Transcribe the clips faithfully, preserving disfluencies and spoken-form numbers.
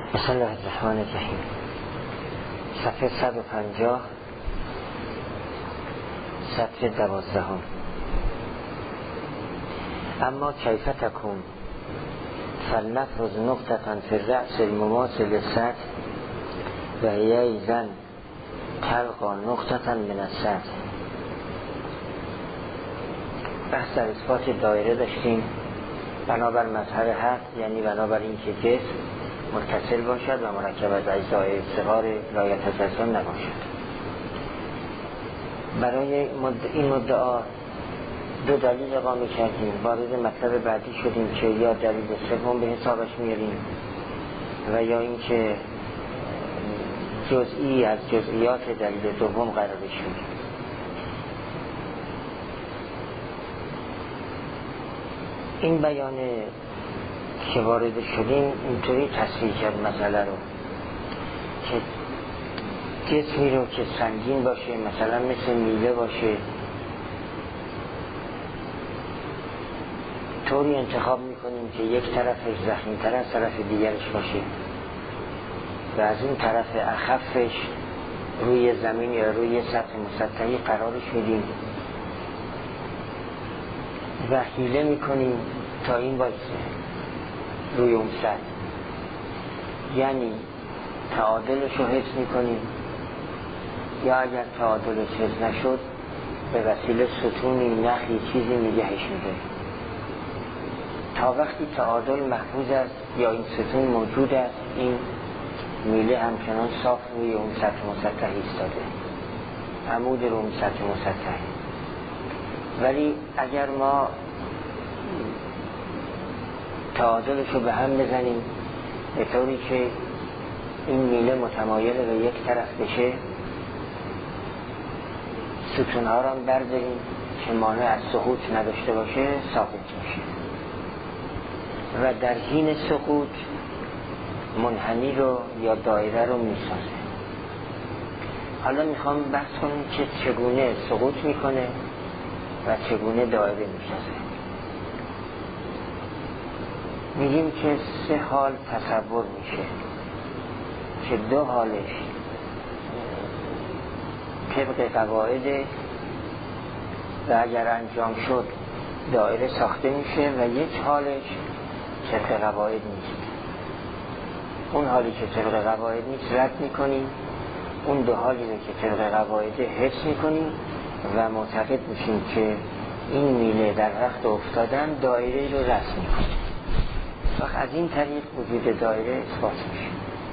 بسم الله الرحمن الرحیم. صفحه صد و پنجاه، سطر دوازدهم. اما کیف تکون فلنفرض نقطة فی الرأس المماثل للسطح و هی ایضا تلقا نقطة من السطح. بحث در اثبات دایره داشتیم بنابر مظهر حق، یعنی بنابر این که جسم متصل باشد و مرکب از اجزای صغار لا یتجزا نباشد. برای این مدعا دو دلیل اقامه کردیم. وارد مطلب بعدی شدیم که یا دلیل سوم به حسابش میاریم و یا اینکه جزئی از جزئیات دلیل دوم قرارش میدیم. این بیان که وارد شدیم اینطوری تصویر کرد مسئله رو که جسمی رو که سنگین باشه، مثلا مثل میله باشه، طوری انتخاب میکنیم که یک طرفش ضخیم‌تر از طرف دیگرش باشه و از این طرف اخفش روی زمین یا روی سطح مسطحی قرارش میدیم و حیله میکنیم تا این وایسه روی اون سطح، یعنی تعادلش رو حفظ میکنیم، یا اگر تعادلش حفظ نشد به وسیله ستونی، نخی، چیزی نگهش میداریم تا وقتی تعادل محفوظ است یا این ستون موجود است، این میله همچنان صاف روی اون سطح مسطح ایستاده، عمود رو اون سطح مسطح. ولی اگر ما تعادلش رو به هم بزنیم به طوری که این میله متمایل به یک طرف بشه، ستونها رو هم برداریم که مانع از سقوط نداشته باشه، ثابت میشه و در حین سقوط منحنی رو یا دایره رو میسازه. حالا میخوام بحث کنم که چگونه سقوط میکنه و چگونه دایره میسازه. میگیم که سه حال تصور میشه که دو حالش طبق قواعد و اگر انجام شد دایره ساخته میشه و یک حالش طبق قواعد نیست. اون حالی که طبق قواعد نیست رد میکنیم، اون دو حالی که طبق قواعد حفظ میکنیم و معتقد میشیم که این میله در وقت افتادن دایره رو رسم میکنه. وقت از این طریق وجود دایره اثبات میشه.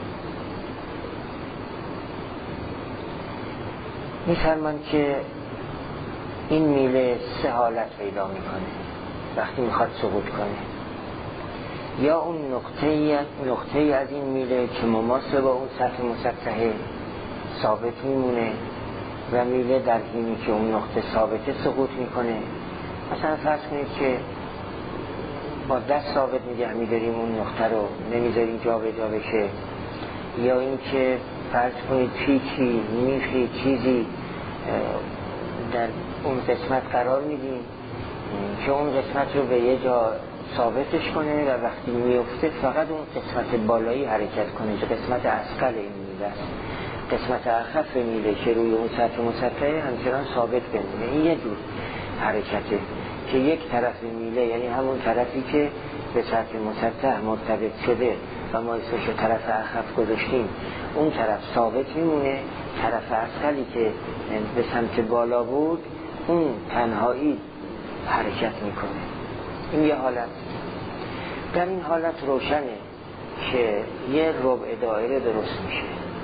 میفرمان که این میله سه حالت پیدا میکنه وقتی میخواد سقوط کنه. یا اون نقطه نقطه از این میله که مماثل با اون سطح مسطحه ثابت میمونه و میله در حینی که اون نقطه ثابته سقوط میکنه. مثلا فرض کنید که با دست ثابت نگه میداریم اون نقطه رو، نمیذاریم جا به جا بشه. یا اینکه فرض کنید پیچی، میخی، چیزی در اون قسمت قرار میدیم که اون قسمت رو به یه جا ثابتش کنه و وقتی میفته فقط اون قسمت بالایی حرکت کنه که قسمت اثقل این میله است. قسمت اخف میله که روی اون سطح مسطحه همچنان ثابت بمونه. این یه جور حرکته که یک طرف میله، یعنی همون طرفی که به سطح مسطح مرتبط شده و ما اسمش طرف اخف گذاشتیم، اون طرف ثابت میمونه. طرف اثقلی که به سمت بالا بود اون تنهایی حرکت میکنه. این یه حالت. در این حالت روشنه که یه ربع دایره درست میشه.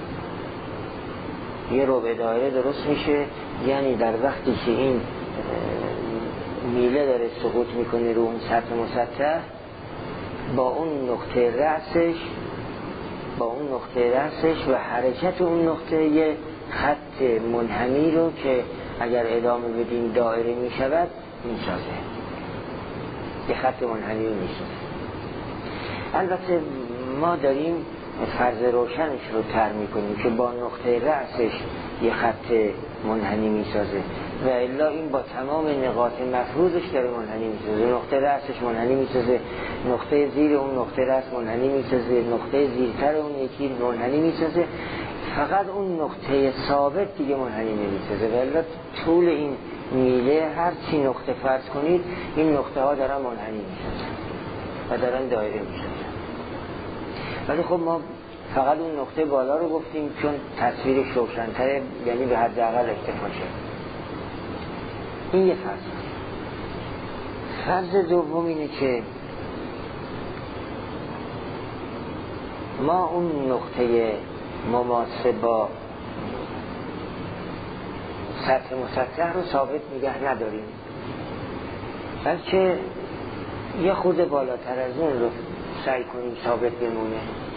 یه ربع دایره درست میشه یعنی در وقتی که این میله داره سقوط میکنه رو اون سطح مسطح، با اون نقطه رأسش با اون نقطه رأسش و حرکت اون نقطه یه خط منحنی رو که اگر ادامه بدیم دایره میشود میسازه. یه خط منحنی رو میسازه. البته ما داریم فرض روشنش رو طرح میکنیم که با نقطه رأسش یه خط منحنی میسازه و الا این با تمام نقاط مفروضش داره منحنی میسازه. نقطه رأسش منحنی میسازه، نقطه زیر اون نقطه رأس منحنی میسازه، نقطه زیرتر اون یکی منحنی میسازه، فقط اون نقطه ثابت دیگه منحنی نمیسازه و الا طول این میله هر چی نقطه فرض کنید این نقطه ها دارن منحنی میسازن و دارن دایره میسازن. ولی خب ما فقط اون نقطه بالا رو گفتیم چون تصویرش روشن‌تره، یعنی به حداقل اکتفا شد. این یه فرض. فرض دوم اینه که ما اون نقطه مماس با سطح مسطح رو ثابت نگه نداریم، بلکه یه خود بالاتر از اون رو سعی کنیم ثابت بمونه.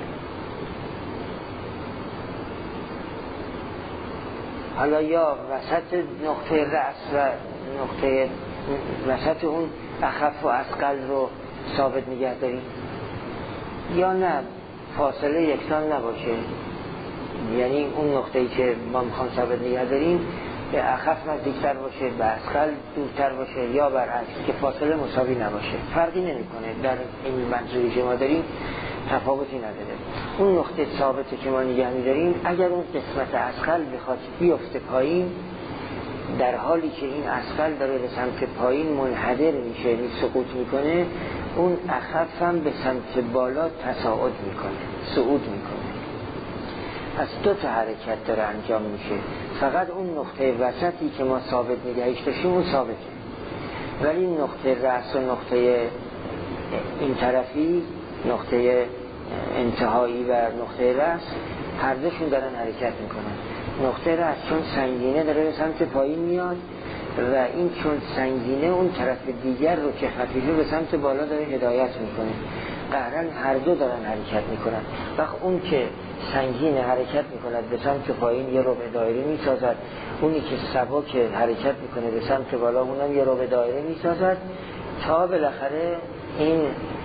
حالا یا وسط نقطه رأس و نقطه وسط اون اخف و اثقل رو ثابت نگه داریم، یا نه فاصله یکسان نباشه، یعنی اون نقطه‌ای که ما میخوام ثابت نگه داریم به اخف نزدیکتر باشه، به اثقل دورتر باشه، یا برعکس که فاصله مساوی نباشه. فرقی نمیکنه، در این منظوری که ما داریم تفاوتی نداره. اون نقطه ثابتی که ما نگه می‌داریم اگر اون قسمت اثقل بخواد بیفته پایین، در حالی که این اثقل داره به سمت پایین منحدر میشه، یعنی سقوط میکنه، اون اخف هم به سمت بالا تصاعد میکنه، صعود میکنه. پس دو تا حرکت داره انجام میشه. فقط اون نقطه وسطی که ما ثابت نگهش داشتیم اون ثابته، ولی نقطه رأس و نقطه این طرفی، نقطه انتهایی و نقطه رأس، هر دوشون دارن حرکت میکنن. نقطه رأس چون سنگینه داره به سمت پایین میاد و این چون سنگینه اون طرف دیگر رو که خفیفه به سمت بالا داره هدایت میکنه. قهرن هر دو دارن حرکت میکنن. وقت اون که سنگین حرکت میکند به سمت پایین یه ربع دایره میسازد، اونی که سبک حرکت میکنه به سمت بالا اونم یه ربع دایره میسازد، تا بالاخره این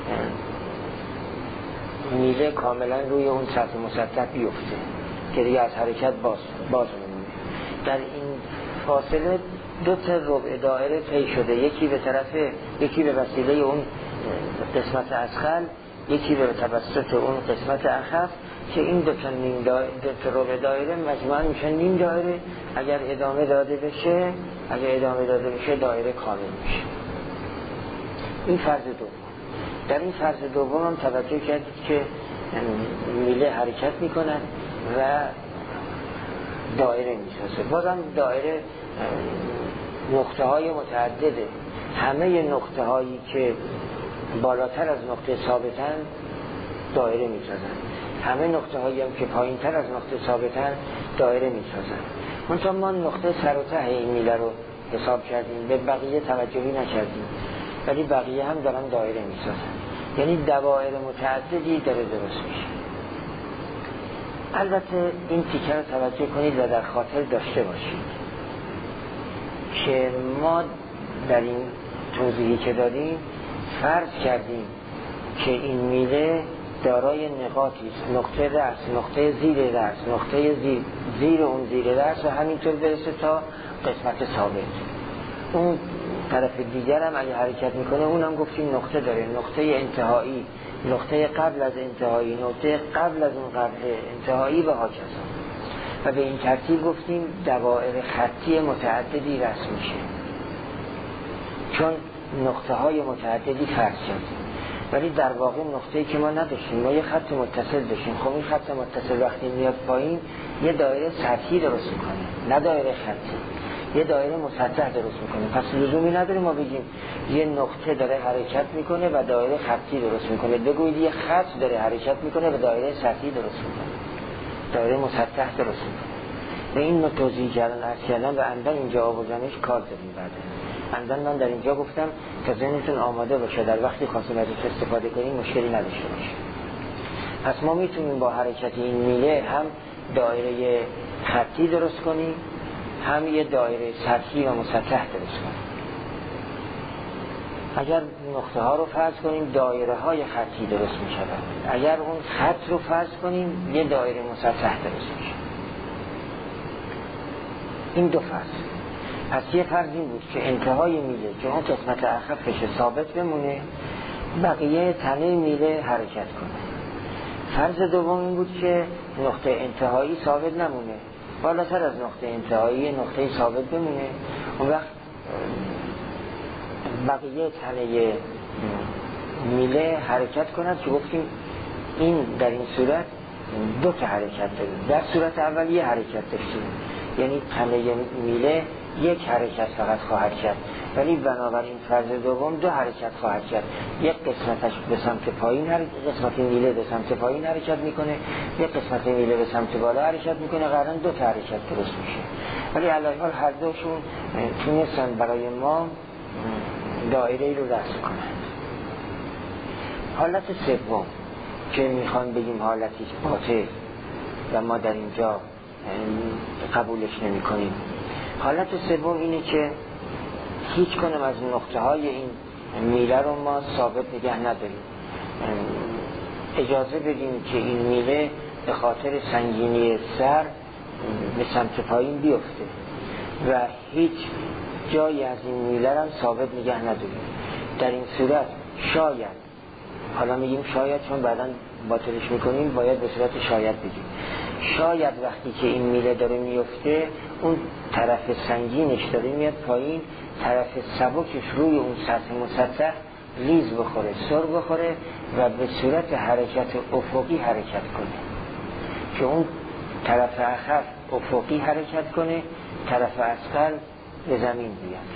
میله کاملا روی اون سطح مسطح بیفته که دیگه از حرکت باز باز میمونه. در این فاصله دو تا ربع دایره طی شده، یکی به طرف یکی به وسیله اون قسمت اثقل، یکی به توسط اون قسمت اخف، که این دو تا نیم دایره، دو تا ربع دایره مجموعاً میشن نیم دایره. اگر ادامه داده بشه اگر ادامه داده بشه دایره کامل میشه. این فرض دوم. در این فرض دوم هم توجه کردید که میله حرکت میکنن و دایره میسازه. بازم دایره نقطه های متعدده، همه نقطه هایی که بالاتر از نقطه ثابتن دایره میسازن، همه نقطه هایی هم که پایین تر از نقطه ثابتن دایره میسازن. منتها ما نقطه سر و ته این میله رو حساب کردیم، به بقیه توجهی نکردیم، ولی بقیه هم دارن دایره میسازن، یعنی دوائر متعددی داره درست میشه. البته این تیکه رو توجه کنید و در خاطر داشته باشید که ما در این توضیحی که دادیم فرض کردیم که این میله دارای نقاطی است، نقطه رأس، نقطه زیر رأس، نقطه زیر, زیر اون زیر رأس و همینطور برسه تا قسمت ثابت. اون طرف دیگر هم اگه حرکت میکنه اونم گفتیم نقطه داره، نقطه انتهایی، نقطه قبل از انتهایی، نقطه قبل از اون قبل انتهایی و هاکذا. و به این ترتیب گفتیم دوائر خطی متعددی رسم میشه چون نقطه های متعددی فرض شد. ولی در واقع نقطه‌ای که ما نداشتیم، ما یه خط متصل داشتیم. خب این خط متصل وقتی میاد پایین یه دایره سطحی درست میکنه، نه دایره خطی، یه دایره مسطح درست میکنه. پس لزومی نداره ما بگیم یه نقطه داره حرکت میکنه و دایره خطی درست میکنه، بگویید یه خط داره حرکت میکنه و دایره سطحی درست میکنه، دایره مسطح درست میکنه. و این نوع توضیحی که الان عرض کردم و اندن اینجا آوردنش کار داریم. بعد اندن من در اینجا گفتم تا ذهنتون آماده باشه در وقتی خواستیم ازش استفاده کنیم مشکلی نداشته باشه. پس ما میتونیم با حرکت این میله هم دایره خطی درست کنیم، هم یه دایره سطحی و مسطح درست کنیم. اگر نقطه ها رو فرض کنیم دایره های خطی درست می شود، اگر اون خط رو فرض کنیم یه دایره مسطح درست می شود. این دو فرض. پس یه فرض این بود که انتهای میله که اون قسمت اخفش ثابت بمونه، بقیه تنه میله حرکت کنه. فرض دوم این بود که نقطه انتهایی ثابت نمونه، بالاتر از نقطه انتهایی نقطه ثابت بمونه، اون وقت بقیه تنه میله حرکت کند که گفتیم این در این صورت دو تا حرکت داریم. در صورت اول یه حرکت داشتیم، یعنی تنه میله یک حرکت فقط خواهد کرد، ولی بنابراین فرض دوم دو حرکت خواهد کرد. یک قسمتش به سمت پایین حرکت، قسمت میله به سمت پایین حرکت میکنه، یک قسمت میله به سمت بالا حرکت میکنه، قرار دو تا حرکت درست میشه. ولی علاوه بر هر دوشون تونستن برای ما دایره رو رسم کنند. حالت سوم که میخوان بگیم حالتی باطل و ما در اینجا قبولش نمی کنیم، حالت سوم اینه که هیچ کنم از نقطه های این میله رو ما ثابت نگه نداریم، اجازه بدیم که این میله به خاطر سنگینی سر به سمت پایین بیفته و هیچ جایی از این میله رو ثابت نگه نداریم. در این صورت شاید، حالا میگیم شاید چون بعداً باطلش میکنیم باید به صورت شاید بگیم، شاید وقتی که این میله داره میفته اون طرف سنگینش داره میاد پایین، طرف سبکش روی اون سطح مسطح لیز بخوره، سر بخوره و به صورت حرکت افقی حرکت کنه، که اون طرف اخف افقی حرکت کنه، طرف اسفل به زمین بیاد.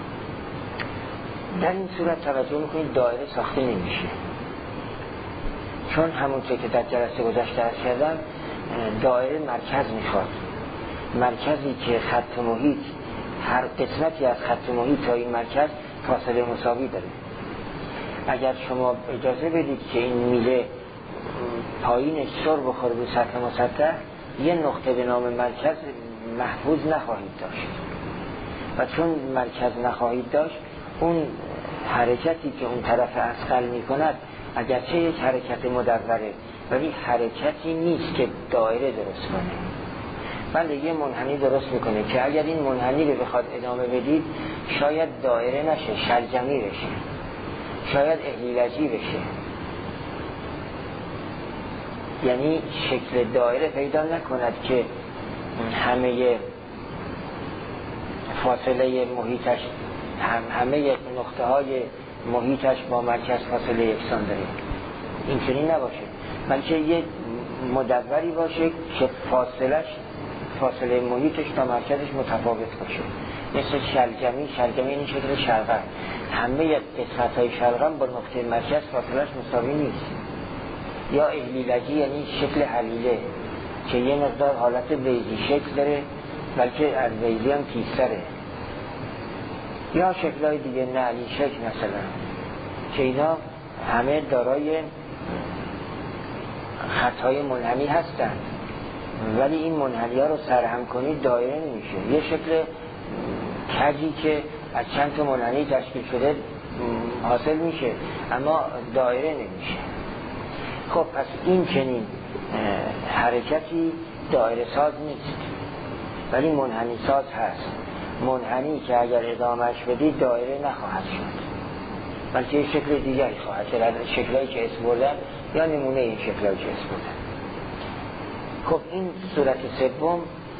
در این صورت توجه میکنید دایره ساخته نمیشه، چون همونطور که در جلسه گذشته عرض کردم دایره مرکز میخواد، مرکزی که خط محیط، هر قسمتی از خط محیط تا این مرکز فاصله مساوی داره. اگر شما اجازه بدید که این میله پایینش سر بخوره به سطح مسطح، یه نقطه به نام مرکز محفوظ نخواهید داشت و چون مرکز نخواهید داشت اون حرکتی که اون طرف اسفل میکند اگرچه یک حرکت مدوره ولی حرکتی نیست که دایره درست کنه، بله یه منحنی درست میکنه که اگر این منحنی رو بخواد ادامه بدید شاید دایره نشه، شلجمی بشه، شاید احلیلجی بشه، یعنی شکل دایره پیدا نکند که همه فاصله محیطش هم همه نقطه های محیطش با مرکز فاصله یکسان داره، این چنین نباشه، بلکه یه مدوری باشه که فاصلش فاصله محیطش تا مرکزش متفاوت باشه، مثل شلجمی. شلجمی این شکل شلغم، همه قسمت های شلغم با نقطه مرکز فاصلش مساوی نیست. یا احلیلجی یعنی شکل حلیله که یه مقدار حالت بیضی شکل داره بلکه از بیضی هم تیزتره. یا شکل‌های دیگه نعلی شکل مثلا که اینا همه دارای خطهای منحنی هستند، ولی این منحنی ها رو سرهم کنید دایره نمیشه، یه شکل کجی که از چند تا منحنی تشکیل شده حاصل میشه اما دایره نمیشه. خب پس این چنین حرکتی دایره ساز نیست ولی منحنی ساز هست، منحنی که اگر ادامهش بدید دایره نخواهد شد بلکه یک شکل دیگری خواهد شد، شکلایی که اسم بردن یا نمونه این شکلایی که اسم بردن. خب این صورت سوم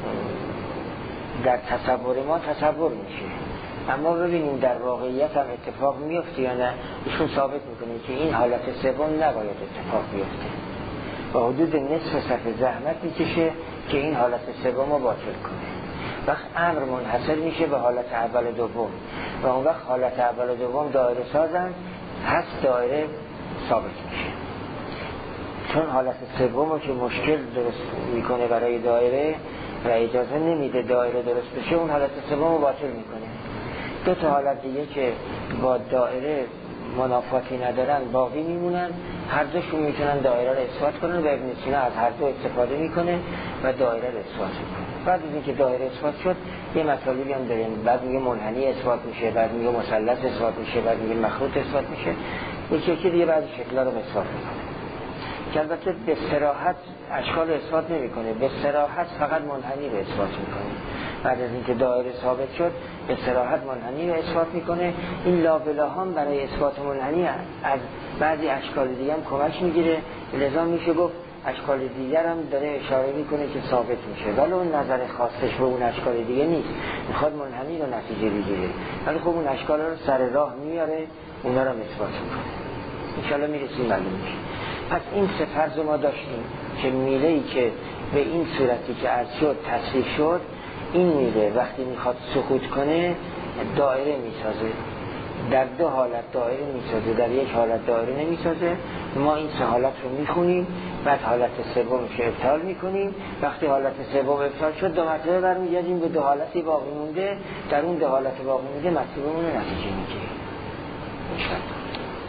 در تصور ما تصور میشه، اما ببینیم در واقعیت هم اتفاق میفته یا نه. ایشون ثابت میکنه که این حالت سوم نباید اتفاق بیفته و حدود نصف صفحه زحمت میکشه که این حالت سوم رو باطل کنه. وقت امر منحصر میشه به حالت اول و دوم و اون وقت حالت اول و دوم دایره سازن، هست دایره ثابت میشه. چون حالت سوم که مشکل درست میکنه برای دایره و اجازه نمیده دایره درست بشه، اون حالت سوم رو باطل میکنه. دو تا حالت دیگه که با دایره منافاتی ندارن باقی میمونن، هر دوشون میتونن دایره رو اثبات کنن و ابن سینا از هر دو استفاده میکنه و دایره رو اثبات میکنه. بعد از اینکه دایره اثبات شد یه مطالبی هم داریم، بعد میگه منحنی اثبات میشه، بعد میگه مثلث اثبات میشه، بعد میگه مخروط اثبات میشه، یکی یکی دیگه بعضی شکل‌ها رو اثبات میکنه که البته به صراحت اشکال رو اثبات نمیکنه، به صراحت فقط منحنی رو اثبات میکنه. بعد از اینکه دایره ثابت شد به صراحت منحنی رو اثبات میکنه. این لابلا هم برای اثبات منحنی از بعضی اشکال دیگه هم کمک میگیره، لذا میشه گفت اشکال دیگر هم داره اشاره میکنه که ثابت میشه، ولی اون نظر خاصش به اون اشکال دیگه نیست، میخواد منحنی رو نتیجه بگیره، ولی خب اون اشکال رو سر راه میاره، اونا رو اثبات میکنه. انشالله میرسیم معلوم میشه. پس این سه فرض ما داشتیم که میله‌ای که به این صورتی که عرض شد تصریح شد، این میله وقتی میخواد سقوط کنه دایره میسازه، در دو حالت دایره میسازه، در یک حالت دایره نمیسازه. ما این سه حالت رو میخونیم، بعد حالت سومش رو ابطال میکنیم. وقتی حالت سوم ابطال شد دو مرتبه برمیگردیم به دو حالتی باقی مونده، در اون دو حالت باقی مونده مطلوبمون رو نتیجه میگیریم انشاءالله.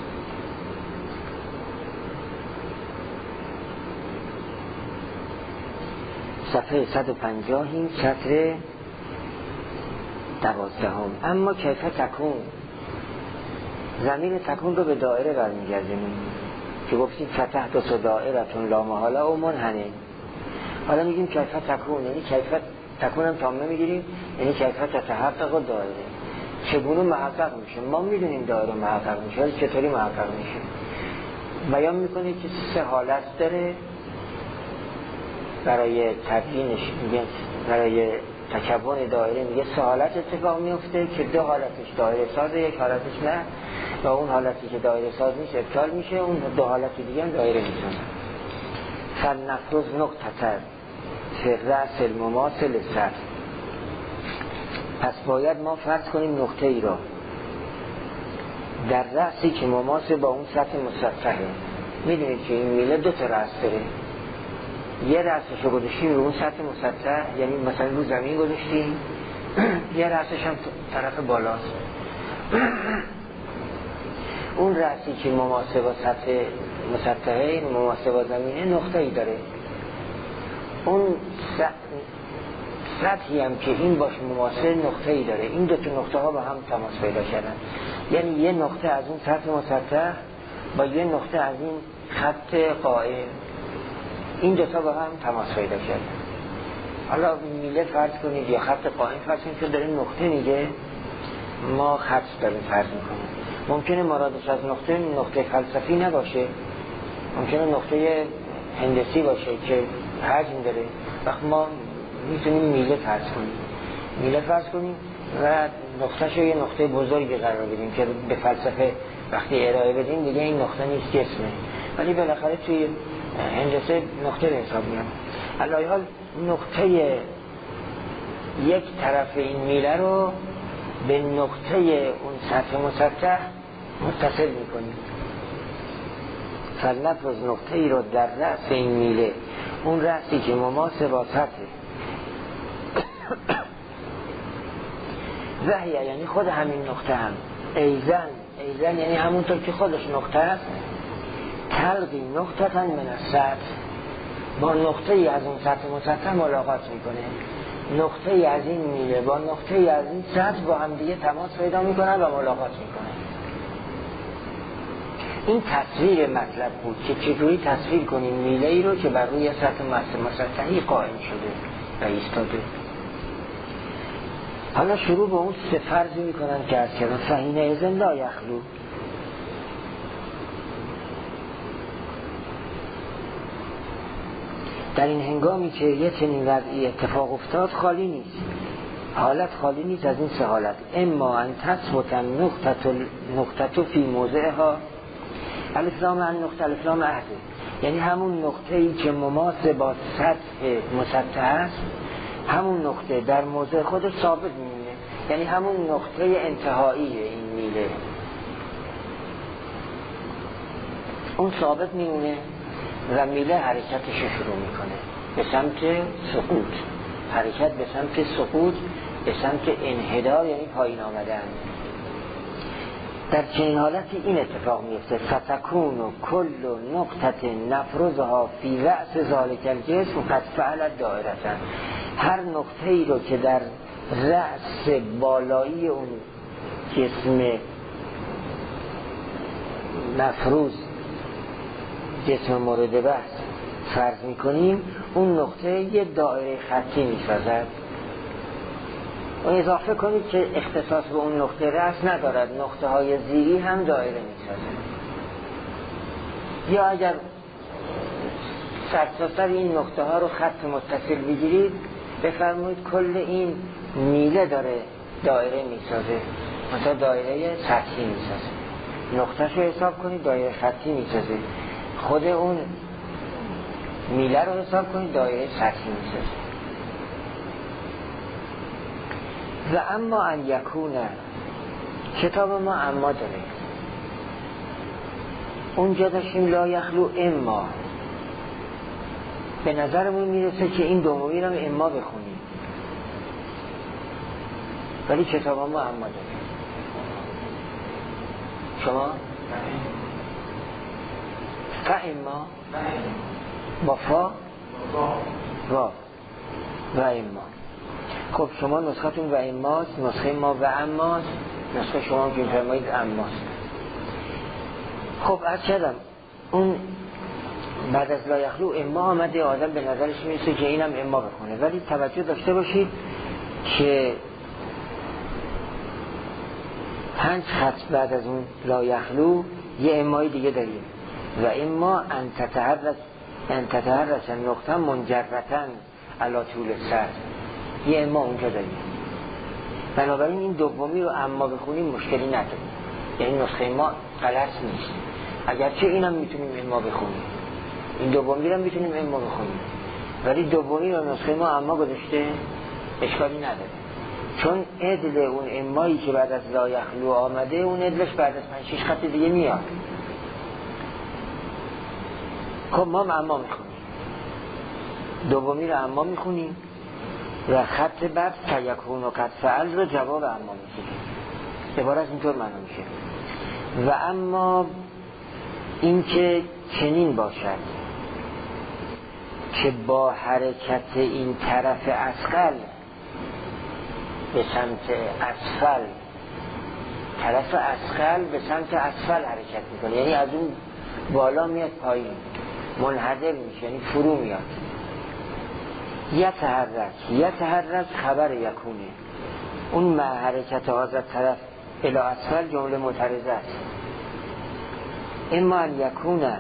صفحه صد و پنجاه سطر دوازدهم. اما کیف تکون، ضمیر تکون رو به دایره برمیگردیم که گفتیم فتح دو تا دایرتون لا محاله و منحنه. حالا میگیم کیف تکون، یعنی کیف تکون هم تامه میگیریم، یعنی کیف تتحقق و دایره چگونه محقق میشه. ما میدونیم دایره محقق میشه، ولی چطوری محقق میشه بیان میکنه که سه حالت داره برای تبیینش. میگه برای تکون دایره میگه سه حالت اتفاق میفته که دو حالتش دایره سازه، یک حالتش نه، و اون حالتی که دایره ساز میشه ابطال میشه، اون دو حالت دیگه هم دایره میسازه. فلنفرض نقطه فی الرأس المماثل سطح. پس باید ما فرض کنیم نقطه ای را در رأسی که مماثل با اون سطح مسطحه. میدونید که این میله دو تا رأس داره، یه رأسش رو گذاشتیم رو اون سطح مسطح، یعنی مثلا رو زمین گذاشتیم، یه رأسش هم طرف بالاست. اون رأسی که مماثل با سطح مسطحه، مماثل با زمینه، نقطه ای داره. اون سطحی هم که این باش مماثل نقطه ای داره. این دو تا نقطه ها با هم تماس پیدا کردن، یعنی یه نقطه از اون سطح مسطح با یه نقطه از این خط قائم، این دوتا با هم تماس پیدا کردن. حالا میله فرض کنید یا خط قائم فرض کنید که داریم نقطه میگه، ما خط داریم فرض میکنیم. ممکنه مرادش از نقطه نقطه فلسفی نباشه، ممکنه نقطه هندسی باشه که حجم داره. وقت ما میتونیم میله فرض کنیم، میله فرض کنیم و نقطهش رو یه نقطه بزرگی قرار بدیم که به فلسفه وقتی ارائه بدیم دیگه این نقطه نیست جسمه، ولی بالاخره توی هندسه نقطه به حساب میاد. علی حال نقطه یک طرف این میله رو به نقطه اون سطح مسطح متصل میکنیم. فلنفرض نقطه ای رو در رأس این میله، اون رأسی که مماثل با سطح وحیه، یعنی خود همین نقطه هم ایزن، ایزن یعنی همونطور که خودش نقطه است، تلقی نقطه من از سطح، با نقطه ای از اون سطح مسطح ملاقات میکنه. نقطه ای از این میله با نقطه ای از این سطح با هم دیگه تماس پیدا میکنن و ملاقات میکنن. این تصویر مطلب بود که چطوری تصویر کنیم میله ای رو که بر روی سطح مسطحی قائم شده و ایستاده. حالا شروع به اون سه فرضی میکنن که از کردن فهین ازن لا یخلو. در این هنگامی که یه چنین وضعی اتفاق افتاد خالی نیست، حالت خالی نیست از این سه حالت. اما ان تثبت نقطه فی موضعها، الاسلام ان نقطه الاسلام عهده، یعنی همون نقطه ای که مماثل با سطح مسطح است، همون نقطه در موضع خودش ثابت میمونه، یعنی همون نقطه انتهایی این میله اون ثابت میمونه و میله حرکتش شروع میکنه به سمت سقوط، حرکت به سمت سقوط، به سمت انحدار، یعنی پایین آمدن. در چنین حالتی این اتفاق میفته فتکون و کل نقطه نفرزها فی رأس ذالک الجسم قد فعلت دائرتن. هر نقطه ای رو که در رأس بالایی اون جسم مفروض، جسم مورد بحث فرض میکنیم، اون نقطه یه دایره خطی میسازد. و اضافه کنید که اختصاص به اون نقطه رأس ندارد، نقطه های زیری هم دایره میسازد. یا اگر سرتاسر این نقطه ها رو خط متصل بگیرید، بفرمایید کل این میله داره دایره میسازه، مثلا دایره سطحی میسازه. نقطه شو حساب کنید دایره خطی میسازه، خود اون میله رو حساب کنید دایره سطحی میسازه. و اما ان یکونه، کتاب ما اما داره، اونجا داشتیم لا یخلو اما، به نظرمون میرسه که این دومی رو اما بخونیم، ولی کتاب ما اما داره. شما؟ فا اما با فا و و اما. خب شما نسختون و اماست، نسخه ما و اماست، نسخه شما که فرمایید اماست. خب از کردم اون بعد از لا یخلو اما آمده، آدم به نظرش میرسه که اینم اما بکنه، ولی توجه داشته باشید که پنج خط بعد از اون لا یخلو یه امای دیگه داریم. و اما ان تتحرک ان تتحرک نقطه منجرتن علی طول سر، یه اما اونجا داریم. بنابراین این دومی رو اما بخونیم مشکلی نداریم، یعنی نسخه ما غلط نیست، اگرچه اینم میتونیم اما بخونیم، این دومی رو میتونیم اما بخونیم، ولی دومی رو نسخه ما اما گذاشته اشکالی نداره، چون عدل اون امایی که بعد از لا یخلو آمده اون عدلش بعد از پنج شش خط دیگه میاد. خب ما اما میخونیم، دومی رو اما میخونیم و خط بعد تیکون و قد فعل رو جواب اما میگیریم. عبارت اینطور معنا میشه. و اما این که چنین باشد که با حرکت این طرف اسفل به سمت اسفل، طرف اسفل به سمت اسفل حرکت میکنه، یعنی از اون بالا میاد پایین، منحدر میشه، یعنی فرو میاد. یتحرک، یتحرک خبر یکونه، اون مع حرکت آزاد طرف الی اسفل جمله معترضه است. اما ان یکونه،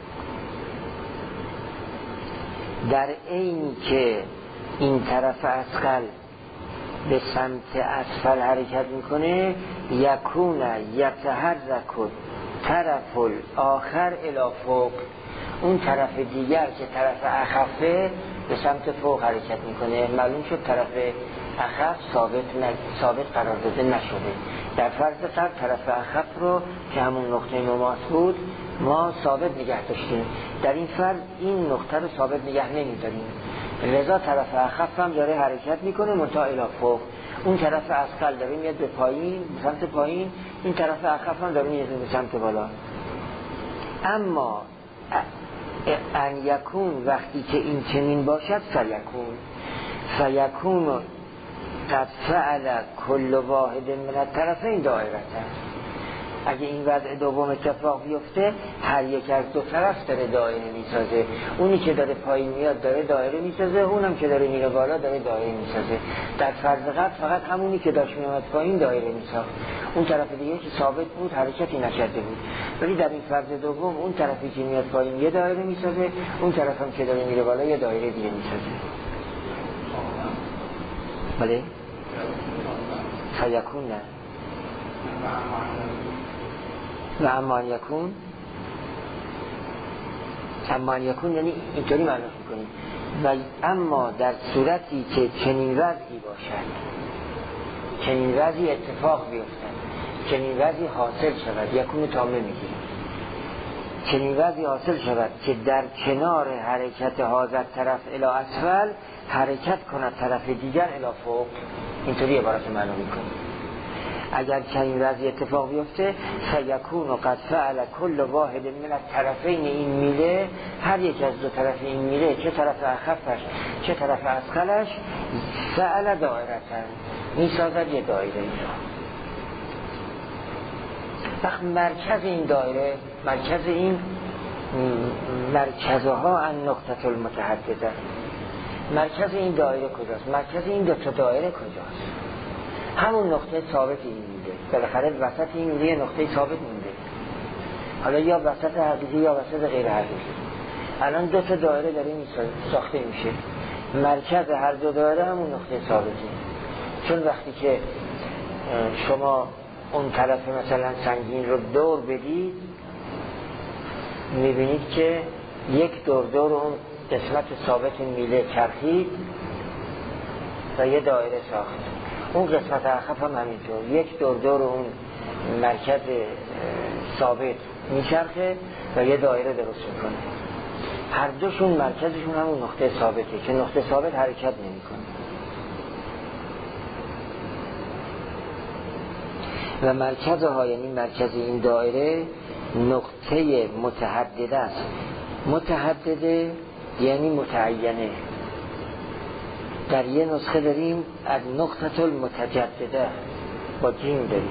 در اینی که این طرف اسفل به سمت اسفل حرکت میکنه، یکونه یتحرک طرف الاخر الی فوق، اون طرف دیگر که طرف اخفه به سمت فوق حرکت میکنه. معلوم شد طرف اخف ثابت, ثابت قرار داده نشده. در فرض قبل طرف اخف رو که همون نقطه نماس بود ما ثابت نگه داشتیم، در این فرض این نقطه رو ثابت نگه نمیداریم، لذا طرف اخف هم داره حرکت میکنه منتها الی فوق. اون طرف اسفل داره میاد به پایین، به سمت پایین، این طرف اخف هم داره میاد به سمت بالا. اما ان یکون، وقتی که این چنین باشد، فیکون فیکون قد فعل کل واحد من الطرفین دایرته. اگه این وضع دوم اتفاق بیفته، هر یک از دو طرف داره دایره میسازه، اونی که داره پایین میاد داره دایره میسازه، اونم که داره میره بالا داره دایره میسازه. در فرض قبل فقط همونی که داشت میاد پایین دایره میساخت، اون طرف دیگه که ثابت بود حرکتی نکرده بود. ولی در این فرض دوم اون طرفی که میاد پایین یه دایره میسازه، اون طرف هم که داره میره بالا یه دایره دیگه میسازه. بله؟ فیکون نه و اما یکون، اما یکون یعنی اینطوری معنی میکنیم. و اما در صورتی که چنین وضعی باشد، چنین وضعی اتفاق بیفتد، چنین وضعی حاصل شود، یکون تامه میگیریم، چنین وضعی حاصل شود که در کنار حرکت حاضر طرف الی اسفل حرکت کند طرف دیگر الی فوق، اینطوری عبارت معنی میکنیم. اگر چنین وضعی اتفاق بیفته فیکون و قد فعل کل واحد من الطرفین این میله، هر یک از دو طرف این میله، چه طرف اخفش چه طرف اسفلش، فعل دایرتن، میسازد یه دایره اینجا. وقت مرکز این دایره، مرکز این مرکزها ان نقطه المتحدده، مرکز این دایره کجاست؟ مرکز این دو تا دایره کجاست؟ همون نقطه ثابت این میده. بالاخره وسط این میده یه نقطه ثابت مونده، حالا یا وسط حقیقی یا وسط غیر حقیقی. الان دو تا دایره داره ساخته میشه، مرکز هر دو دایره همون نقطه ثابته. چون وقتی که شما اون طرف مثلا سنگین رو دور بدید، میبینید که یک دور دور اون قسمت ثابت میله چرخید و یه دایره ساخت. اون قسمت اخف هم همینطور، یک دور دور اون مرکز ثابت میچرخه و یه دایره درست میکنه. هر دوشون مرکزشون همون نقطه ثابته که نقطه ثابت حرکت نمیکنه. و مرکزها یعنی مرکز این دایره نقطه متحدده است. متحدده یعنی متعینه. در یه نسخه داریم از نقطه المتجدده با جیم داریم.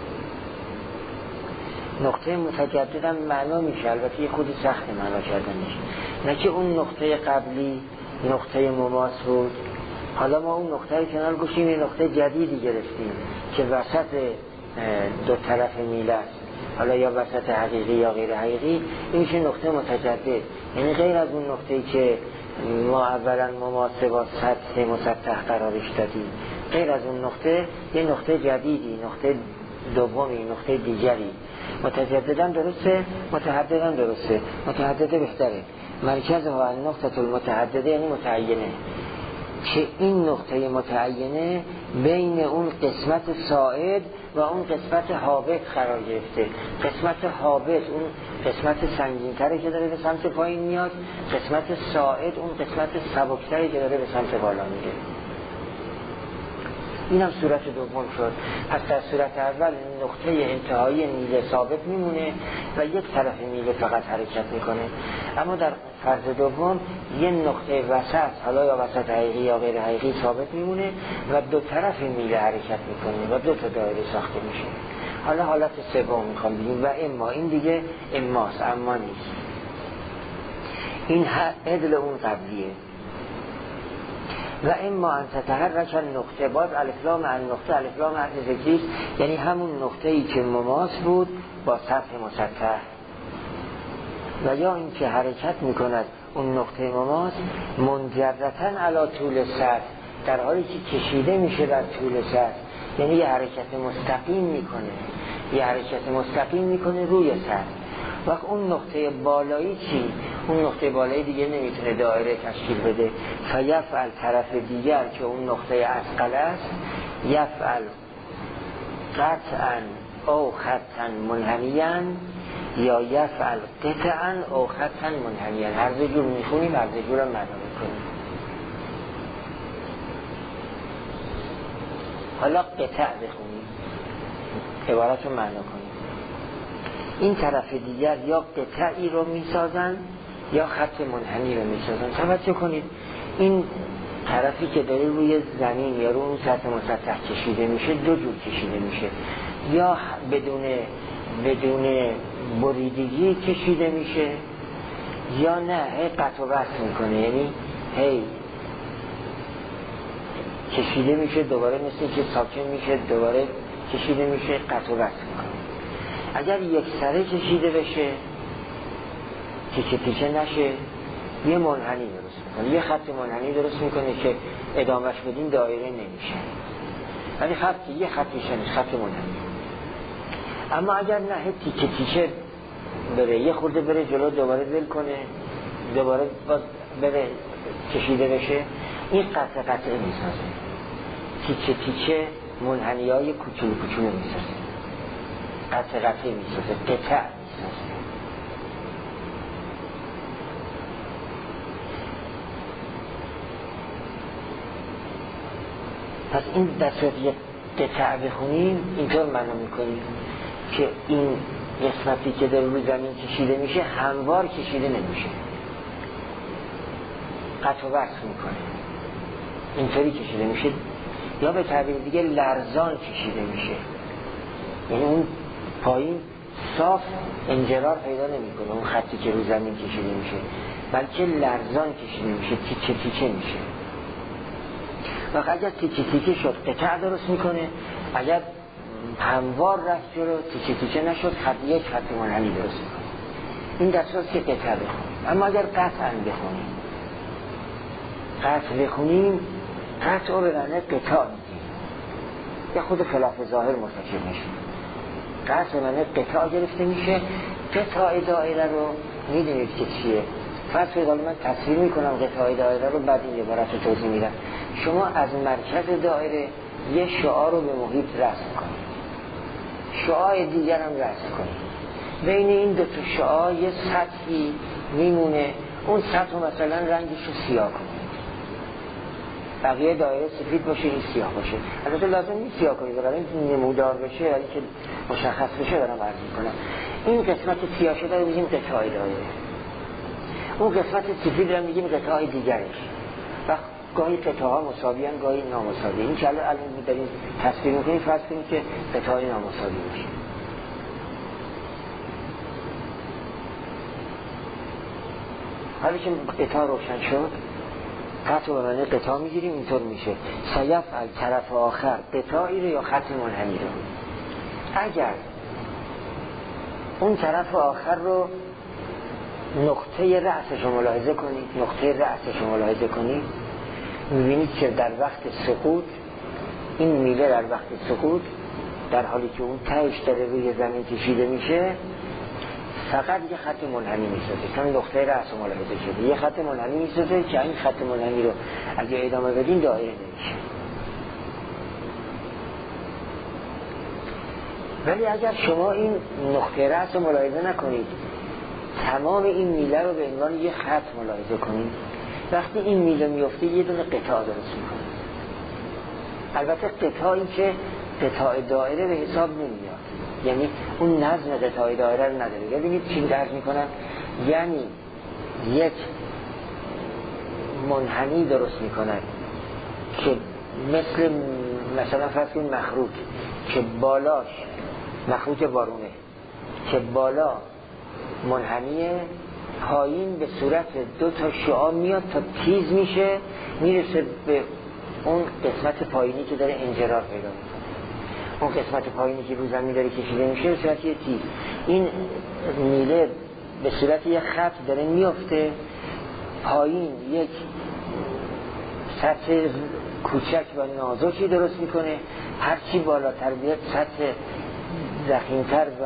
نقطه متجدده هم معنا میشه، البته یه خودی سخت معنا کردنش، نه که اون نقطه قبلی نقطه مماس بود، حالا ما اون نقطه کنار گوشیم یه نقطه جدیدی گرفتیم که وسط دو طرف میله است، حالا یا وسط حقیقی یا غیر حقیقی، این میشه نقطه متجدد. یعنی غیر از اون نقطه‌ای که ما اولا مماس با سطح مسطح قرارش دادیم، غیر از اون نقطه یه نقطه جدیدی، نقطه دومی، نقطه دیگری. متجددن درسته، متحددن درسته، متحدده بهتره. مرکزها النقطه المتحدده یعنی متعینه، که این نقطه متعینه بین اون قسمت ساعد و اون قسمت هابط قرار گرفته. قسمت هابط اون قسمت سنگین‌تره که داره به سمت پایین میاد، قسمت ساعد اون قسمت سبک‌تری که داره به سمت بالا میره. این هم صورت دوم شد. پس در صورت اول نقطه انتهایی میله ثابت میمونه و یک طرف میله فقط حرکت میکنه، اما در فرض دوم یه نقطه وسط، حالا یا وسط حقیقی یا غیر حقیقی، ثابت میمونه و دو طرف میله حرکت میکنه و دو تا دایره ساخته میشه. حالا حالت سوم میخوام بگیم و اما، این دیگه اماست، اما نیست. این عدل اون قبلیه. و اما ان تتحرک نقطه، باز الفلام عن نقطه، الفلام عن ذکری، یعنی همون نقطه‌ای که مماس بود با سطح مسطح، و یا این که حرکت میکند اون نقطه مماس منجرتن علی طول سطح، در حالی که کشیده میشه بر طول سطح، یعنی یه حرکت مستقیم میکنه، یه حرکت مستقیم میکنه روی سطح. وقت اون نقطه بالایی چی؟ اون نقطه بالایی دیگه نمیتونه دایره تشکیل بده، فیفعل طرف دیگر که اون نقطه اسفل است، یفعل قطعا او خطا منحنیا یا یفعل قطعا او خطا منحنیا. هر دو جور میخونیم، هر دو جور هم معنا میکنیم. حالا قطع بخونیم، عبارت رو معنا کنیم. این طرف دیگر یا قطعی رو میسازن یا خط منحنی رو میسازن. توجه کنید، این طرفی که داره روی زمین یا روی سطح مسطح کشیده میشه دو جور کشیده میشه، یا بدون بدون بریدگی کشیده میشه، یا نه هی قطع و وصل میکنه، یعنی هی کشیده میشه دوباره مثل که ساکن میشه، دوباره کشیده میشه، قطع و وصل میکنه. اگر یک سره کشیده بشه، تیکه تیکه نشه، یه منحنی درست میکنه، یه خط منحنی درست میکنه که ادامهش بدین دایره نمیشه، ولی خط یه خطیشه نیست، خط منحنی. اما اگر نه تیکه تیکه بره، یه خورده بره جلو، دوباره دل کنه، دوباره باز بره کشیده بشه، این قطع قطعه میسازه، تیکه تیکه منحنی های کوچولو کوچولو میسازه، قطع قطعه میسازه، قطع میسازه. پس این در صورت یک قطع بخونیم اینطور معنا میکنیم که این قسمتی که در روی زمین کشیده میشه هموار کشیده نمیشه، قطع و وصل میکنه، اینطوری کشیده میشه، یا به تعبیر دیگه لرزان کشیده میشه. یعنی اون پایین صاف انجرار پیدا نمیکنه اون خطی که روی زمین کشیده میشه، بلکه لرزان کشیده میشه، تیکه تیکه میشه. وقت اگر تیکه تیکه شد قطع درست میکنه، اگر هموار رفت جلو تیکه تیکه نشد خط یک خط منحنی درست میکنه. این دستاست که قطع بخونیم. اما اگر قطعا بخونیم قطع بخونیم قطع رو به معنی قطع میگیم، یا خود خلاف ظاهر مرتکب میشه. قطع به معنی قطع گرفته میشه. قطع دایره رو میدونید که چیه؟ فرض کنید من تصویر میکنم قطع دایره رو، بعد این عبارت رو توضیح میدم. شما از مرکز دایره یه شعاع رو به محیط رسم کنید، شعاع دیگر هم رسم کنید، بین این دو تا شعاع یه سطحی میمونه، اون سطح رو مثلا رنگش رو سیاه کنید، بقیه دایره سفید باشه این سیاه باشه. البته لازم نیست سیاه کنید برای این نمودار بشه، ولی که مشخص بشه دارم عرض میکنم. این قسمت سیاه شده رو میگیم قطع دایره، اون قسمت سفید رو میگیم قطع دیگرش. و گاهی قطعه ها مساوی هم گاهی نامساوی. این که الان داریم تصویر میکنیم فرض کنیم که قطعه نامساوی میشه. حالا که قطعه روشن شد قطع به معنی قطعه میگیریم، اینطور میشه سیفعل طرف آخر قطعی رو یا خط منحنی رو. اگر اون طرف آخر رو نقطه رأسش رو ملاحظه کنید، نقطه رأسش رو ملاحظه کنید، میبینید که در وقت سقوط این میله در وقت سقوط در حالی که اون تهش داره روی زمین کشیده میشه فقط یه خط منحنی میسازه، چون نقطه رأس رو ملاحظه شده یه خط منحنی میسازه که این خط منحنی رو اگه ادامه بدین دایره نمیشه. ولی اگر شما این نقطه رأس رو ملاحظه نکنید، تمام این میله رو به عنوان یه خط ملاحظه کنید، وقتی این میله میفته یه دونه قطعه درست میکنه. البته قطعی که قطع دایره به حساب نمیاد، یعنی اون نظم قطع دایره رو نداره. ببینید چی درک میکنم، یعنی یک منحنی درست میکنن که مثل مثلا فرض کنید مخروط که بالاش مخروط بارونه که بالا منحنیه، پایین به صورت دو تا شعاع میاد تا تیز میشه میرسه به اون قسمت پایینی که داره انجرار پیدا میکنه. اون قسمت پایینی که رو زمین داره کشیده میشه به صورت یه تیز، این میله به صورت یه خط داره میفته، پایین یک سطح کوچک و نازکی درست میکنه، هرچی بالاتر بیاد سطح ضخیم‌تر و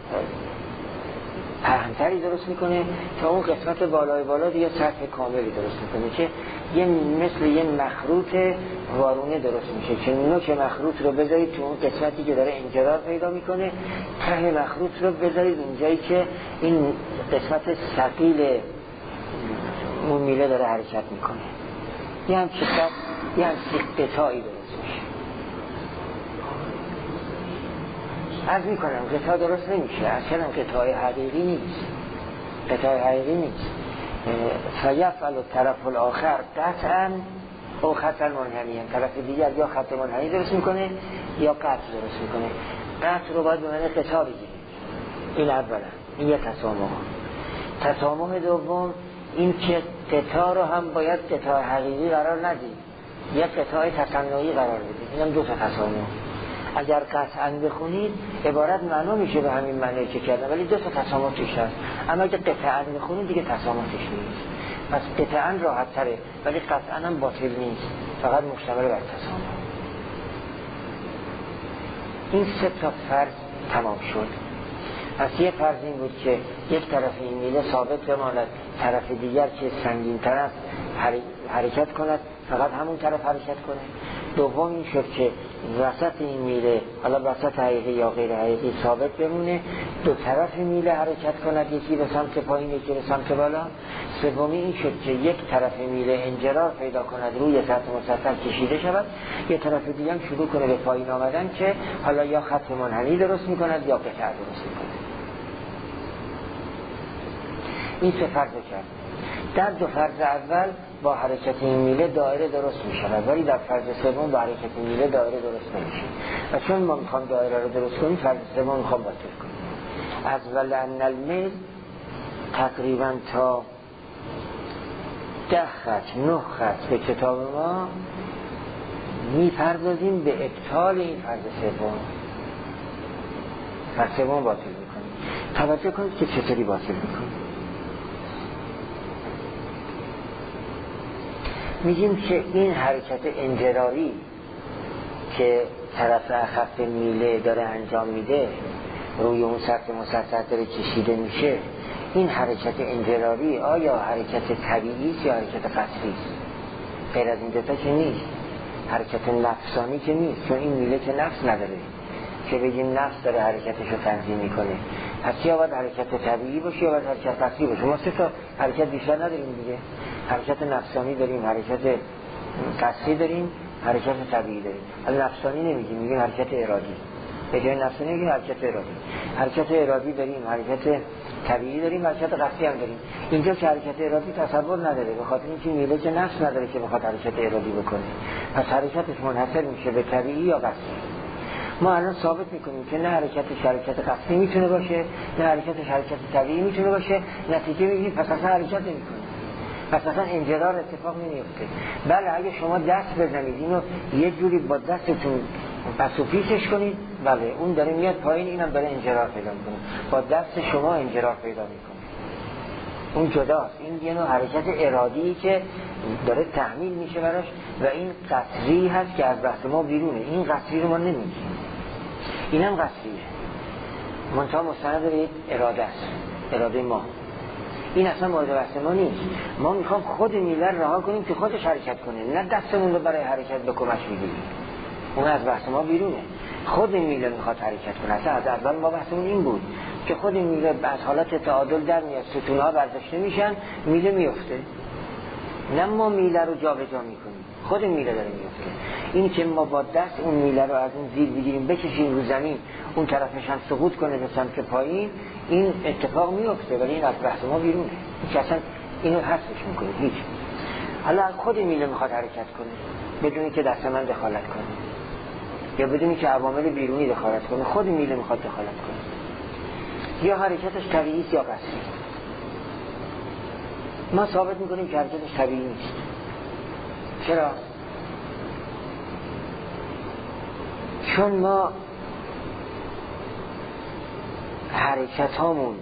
پهن‌تری درست میکنه تا اون قسمت بالای بالا دیگه سطح کاملی درست میکنه که یه مثل یه مخروط وارونه درست میشه که نوک مخروط رو بذارید تو اون قسمتی که داره انجرار پیدا میکنه، ته مخروط رو بذارید اونجایی که این قسمت ثقیل اون میله داره حرکت میکنه، یه همچه سطح یه همچه قطعی درست میشه. عرض میکنم قطعه درست نمیشه، اصلا قطعه حقیقی نیست، قطعه حقیقی نیست. فیفعل طرف الاخر قطعا او خط منحنی، طرف دیگر یا خط منحنی درست میکنه یا قطع درست میکنه. قطع رو باید به معنی قطعه بگیرید. این اولا، این یه تسامح. تسامح دوم این که قطعه رو هم باید قطعه حقیقی قرار ندید، یک قطعه تصنعی قرار بدید. این هم دو تا تسامح. اگر قطعاً بخونید عبارت معنا میشه به همین معنی که کردم، ولی دو تا تسامح توش هست. اما اگه قطعاً بخونید دیگه تسامح توش نیست. پس قطعاً راحت تره ولی قطعاً هم باطل نیست، فقط مشتمل بر تسامح. این سه تا فرض تمام شد. پس یه فرض این بود که یک طرف این میله ثابت بماند، طرف دیگر که سنگین تر است حرکت کند، فقط همون طرف حرکت کنه. دوم این شد که وسط این میله، حالا وسط حقیقی یا غیر حقیقی، ثابت بمونه، دو طرف میله حرکت کند، یکی به سمت پایین یکی به سمت بالا. سومی این شد که یک طرف میله انجرار پیدا کند روی سطح مسطح کشیده شود، یک طرف دیگه هم شروع کنه به پایین آمدن که حالا یا خط منحنی درست میکند یا قطعه درست میکند. این سه فرض کرد. در دو فرض اول با حرکت این میله دایره درست می شود، ولی در فرض سوم با حرکت این میله دایره درست نمیشه و چون ما میخوام دایره رو درست کنیم فرض سوم میخوام باطل کنیم. از ولعن المیل تقریبا تا ده خط نه خط به کتاب ما میپردازیم به ابطال این فرض سوم. فرض سوم باطل میکنیم. توجه کنید که چطوری باطل میکنیم. میگیم که این حرکت انجراری که طرف اخف میله داره انجام میده روی اون سطح مسطح داره کشیده میشه، این حرکت انجراری آیا حرکت طبیعی است یا حرکت قصری است؟ غیر از این دوتا که نیست. حرکت نفسانی که نیست، چون این میله که نفس نداره که بگیم نفس داره حرکتش رو تنظیم میکنه. پس یا باید حرکت طبیعی باشه یا باید حرکت قصری باشه. ما سه تا حرکت بیشتر نداریم دیگه. حرکت نفسانی داریم، حرکت قصری داریم، حرکت طبیعی داریم. از نفسانی نمیگیم، میگیم حرکت ارادی. به جای نفسانی میگیم حرکت ارادی. حرکت ارادی داریم، حرکت طبیعی داریم، حرکت قصری هم داریم. اینجا که حرکت ارادی تصور نداره، به خاطر اینکه میله که نفس نداره که بخواد حرکت ارادی بکنه. پس حرکتش منحصر میشه به طبیعی یا قصری. ما الان ثابت میکنیم که نه حرکتش حرکت قصری میتونه باشه، نه حرکتش حرکت طبیعی میتونه باشه. نتیجه میگیم پس اصلا حرکت نمیکنه. پس اصلا انجرار اتفاق نمیفته. بله اگه شما دست بزنید اینو یه جوری با دستتون پس و پیشش کنید، بله اون داره میاد پایین، اینم داره انجرار پیدا میکنه. با دست شما انجرار پیدا میکنه. اون جداست. این یه نوع حرکت ارادی که داره تحمیل میشه براش و این قصری هست که از بحث ما بیرونه. این قصری رو ما نمیگیم. اینم قصریه. منتها مستند به اراده است. اراده ما. این اصلا مورد بحث ما نیست. ما میخوام خود میله رها کنیم که خودش حرکت کنه، نه دستمون رو برای حرکت به کمک میگیریم. اون از بحث ما بیرونه. خود میله میخواد حرکت کنه. اصلا از اول ما بحثمون این بود که خود میله از حالت تعادل در میاد، ستونها برداشته میشن، میله میفته. نه ما میله رو جا به جا میکنیم، خود میله داره میفته. این که ما با دست اون میله رو از اون زیر بگیریم بکشیم رو زمین، اون طرفش هم سقوط کنه به سمت پایین، این اتفاق میفته، ولی این از بحث ما بیرونه. این اصلا اینو حذفش میکنه. هیچ. حالا خود میله میخواد حرکت کنه بدونی که دست من دخالت کنه یا بدونی که عوامل بیرونی دخالت کنه، خود میله میخواد دخالت کنه. یا حرکتش طبیعی است یا قصری. ما ثابت میکنیم که حرکتش طبیعی نیست. چرا؟ چون ما حرکت هامون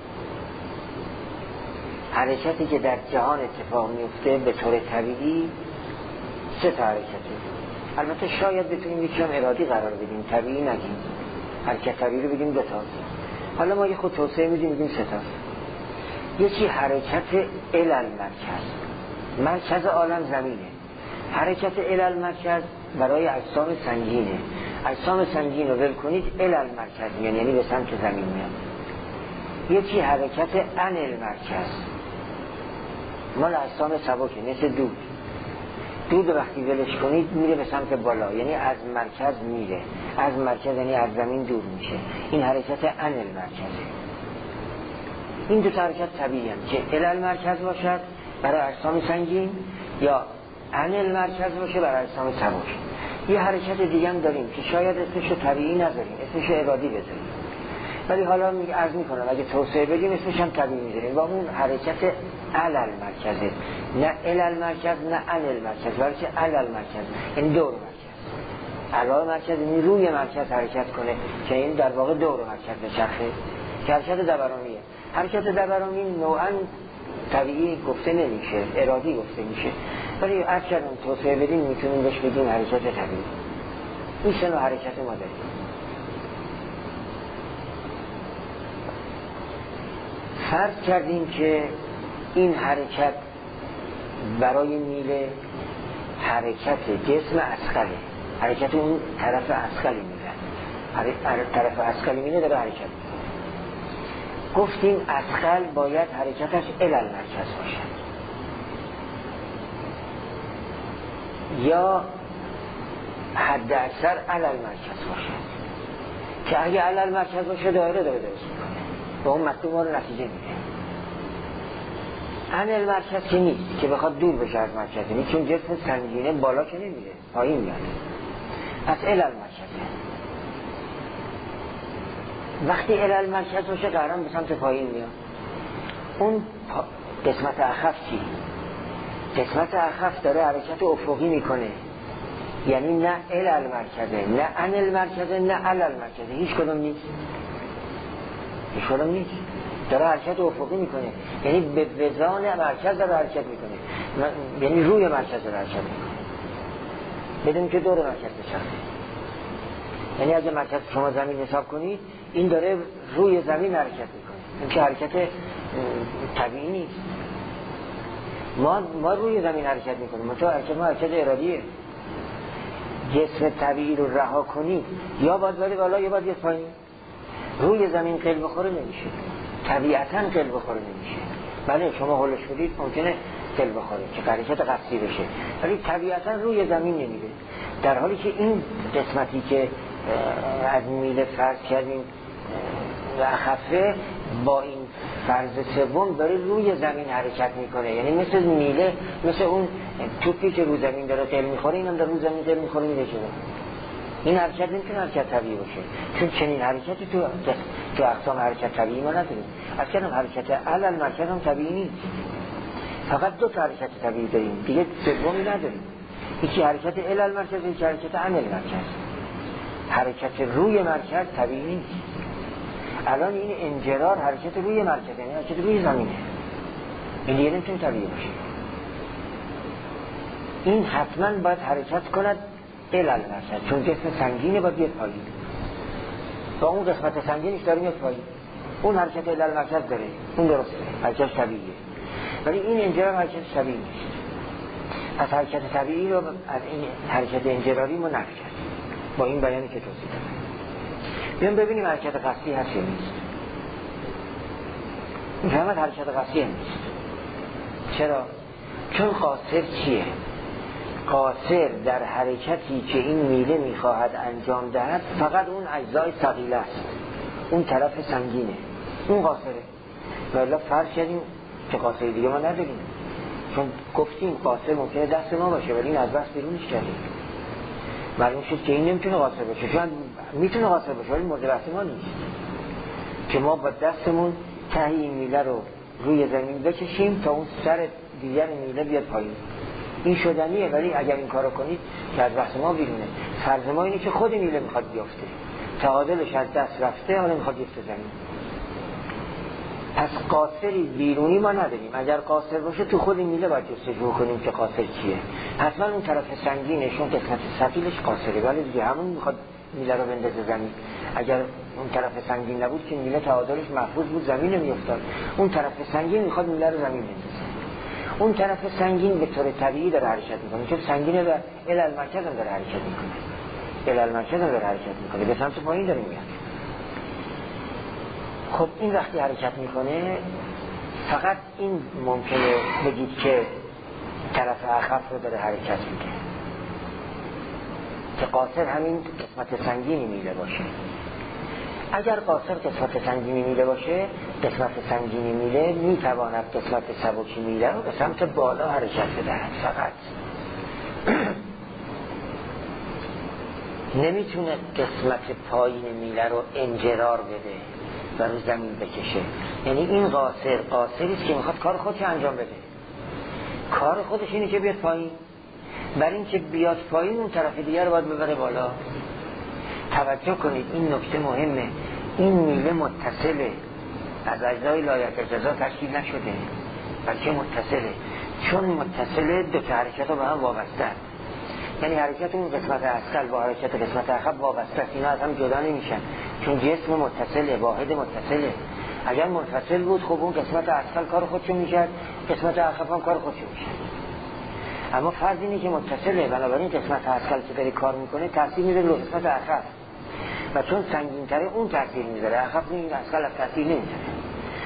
حرکتی که در جهان اتفاق میفته به طور طبیعی سه تا حرکته. البته شاید بتونیم یکی هم ارادی قرار بدیم، طبیعی نگیم، حرکت طبیعی رو بگیم دو تا. حالا ما یه خود توسعه میدیم میگیم سه تا. یکی حرکت الالمرکز، مرکز عالم زمینه. حرکت الالمرکز برای اجسام سنگینه. اجسام سنگین رو ول کنید الالمرکز میان، یعنی به سمت زمین میان. یکی حرکت انالمرکز مال اجسام سبکه، مثل دود. دود وقتی ولش کنید میره به سمت بالا، یعنی از مرکز میره، از مرکز یعنی از زمین دور میشه. این حرکت انالمرکزه. این دو تا حرکت طبیعی هم که الالمرکز باشد برای اجسام سنگین یا انالمرکز باشه برای اجسام سبک. یه حرکت دیگه هم داریم که شاید اسمش طبیعی نذاریم، اسمش ارادی بذاریم، ولی حالا میگه عرض میکنم اگه توسعه بدیم اسمش هم طبیعی میذاریم. با اون حرکت الالمرکزه، نه الالمرکز نه انالمرکز، بلکه الالمرکز یعنی دور مرکز. علاوه مرکز یعنی روی مرکز حرکت کنه که این در واقع دور مرکز بچرخه، که حرکت دورانیه. حرکت دورانی نوعا طبیعی گفته نمیشه، ارادی گفته میشه، ولی اگر اون توسعه بدیم میتونیم بهش بگیم حرکت طبیعی. این سه نوع حرکت ما داریم. فرض کردیم که این حرکت برای میله حرکت جسم اثقله، حرکت اون طرف اثقلی میره، طرف اثقلی میره داره حرکت. گفتیم اثقل باید حرکتش الی المرکز باشد یا حد اکثر علی المرکز باشد که اگه علی المرکز باشه دایره داره درست میکنه و اون مطلوب ما رو نتیجه میده. عن المرکز که نیست که بخواد دور بشه از مرکز، یعنی چون جسم سنگینه بالا که نمیره پایین میاد، پس الی المرکز. وقتی الی المرکز باشه قرارم به سمت پایین میاد. اون پا... قسمت اخف چی؟ قسمت اخف داره حرکت افقی میکنه، یعنی نه الی المرکزه نه عن المرکزه نه علی المرکزه، هیچ کدوم نیست، هیچ کدوم نیست، داره حرکت افقی میکنه، یعنی به وزان مرکز داره حرکت میکنه، یعنی روی مرکز داره حرکت میکنه بدون که دور مرکز بچرخه. یعنی اگه مرکز شما زمین حساب کنید این داره روی زمین حرکت میکنه، این که حرکت طبیعی نیست. ما ما روی زمین حرکت میکنیم، منتها حرکت ما حرکت ارادیه. جسم طبیعی رو رها کنی یا باید بری بالا یا باید بیاد پایین. روی زمین قل بخوره نمیشه، طبیعتا قل بخوره نمیشه. بله شما هولش بدید ممکنه قل بخوره که حرکت قصدی بشه، ولی طبیعتا روی زمین نمیره. در حالی که این قسمتی که از میله فرض کردیم و اخفه با این فرض سوم داره روی زمین حرکت میکنه، یعنی مثل میله، مثل اون توپی که رو زمین داره قل میخوره، اینم داره رو زمین قل میخوره میره جلو. این حرکت نمیتونه حرکت طبیعی باشه، چون چنین حرکتی تو تو اقسام حرکت طبیعی ما نداریم. اصلا حرکت علی المرکز هم طبیعی نیست، فقط دو تا حرکت طبیعی داریم، دیگه سومی نداریم. یکی حرکت الی المرکز، یکی حرکت عن المرکز. حرکت روی مرکز طبیعی نیست. الان این انجرار حرکت روی مرکز، یعنی حرکت روی زمینه، این دیگه نمیتونه طبیعی باشه. این حتما باید حرکت کند الی المرکز، چون جسم سنگینه باید بیاد پایین، با اون قسمت سنگینش داره میاد پایین. اون حرکت الی المرکز داره، اون درسته، حرکت طبیعیه، ولی این انجرار حرکت طبیعی نیست. از حرکت طبیعی رو از این حرکت انجراری ما نفی کرد با این بیانی که توضیح دادم. بیان ببینیم حرکت قصدی هست یا نیست. میفهمد حرکت قصدی نیست. چرا؟ چون قاصر چیه؟ قاصر در حرکتی که این میله میخواهد انجام دهد فقط اون اجزای ثقیله است، اون طرف سنگینه، اون قاصره. والا فرض کردیم که قاصر دیگه ما نداریم، چون گفتیم قاصر ممکنه دست ما باشه ولی این از بس بیرونش کردیم. معلوم شد که این نمیتونه قاصر باشه، چون میتونه قاصر باشه ولی مورد بحث ما نیست، که ما با دستمون ته این میله رو روی زمین بکشیم تا اون سر دیگر میله بیاد پایین. این شدنیه، ولی اگر این کارو کنید که از بحث ما بیرونه. فرض ما اینه که خود میله میخواد بیافته، تعادلش از دست رفته، حالا میخواد بیفته زمین. پس قاصری بیرونی ما نداریم. اگر قاصر باشه تو خود میله باید جستجو کنیم که قاصر کیه. حتما اون طرف سنگینشون قسمت ثقیلش قاصره، ولی دیگه همون میخواد میله رو بندازه زمین. اگر اون طرف سنگین نبود که میله تعادلش محفوظ بود زمین نمیافتاد. اون طرف سنگین میخواد میله رو زمین بندازه. اون طرف سنگین به طور طبیعی داره حرکت میکنه، چون سنگینه و الی المرکز هم داره حرکت میکنه، الی المرکز هم داره حرکت میکنه، به سمت پایین داره میاد. خب این وقتی حرکت میکنه فقط این ممکنه بگید که طرف اخف رو داره حرکت میکنه، که قاصر همین قسمت سنگینی میله باشه. اگر قاصر قسمت سنگینی میله باشه، قسمت سنگینی میله میتواند قسمت سبکی میله رو به سمت بالا حرکت بدهد، فقط نمیتونه قسمت پایین میله رو انجرار بده و رو زمین بکشه. یعنی این قاصر قاصریست که میخواد کار خودش انجام بده، کار خودش اینه که بیاد پایین. برای این که بیاد پایین اون طرف دیگر رو باید ببره بالا. توجه کنید این نکته مهمه، این میله متصله، از اجزای لایحه‌الجزا تشکیل نشده بلکه متصله. چون متصله دو تا حرکت ها به هم وابسته، یعنی حرکت اون قسمت اثقل با حرکت قسمت اخف وابسته است، اینا از هم جدا نمیشن، چون جسم متصله، واحد متصله. اگر منفصل بود خب اون قسمت اثقل کار خودشو میکرد، قسمت اخف هم کار خودشو میکرد. اما فرض اینه که متصله، بنابراین قسمت اثقل که داره کار میکنه تاثیر میذاره رو قسمت اخف، و چون سنگین تره اون تاثیر میذاره، اخف این اثقل از تاثیر نمیذاره.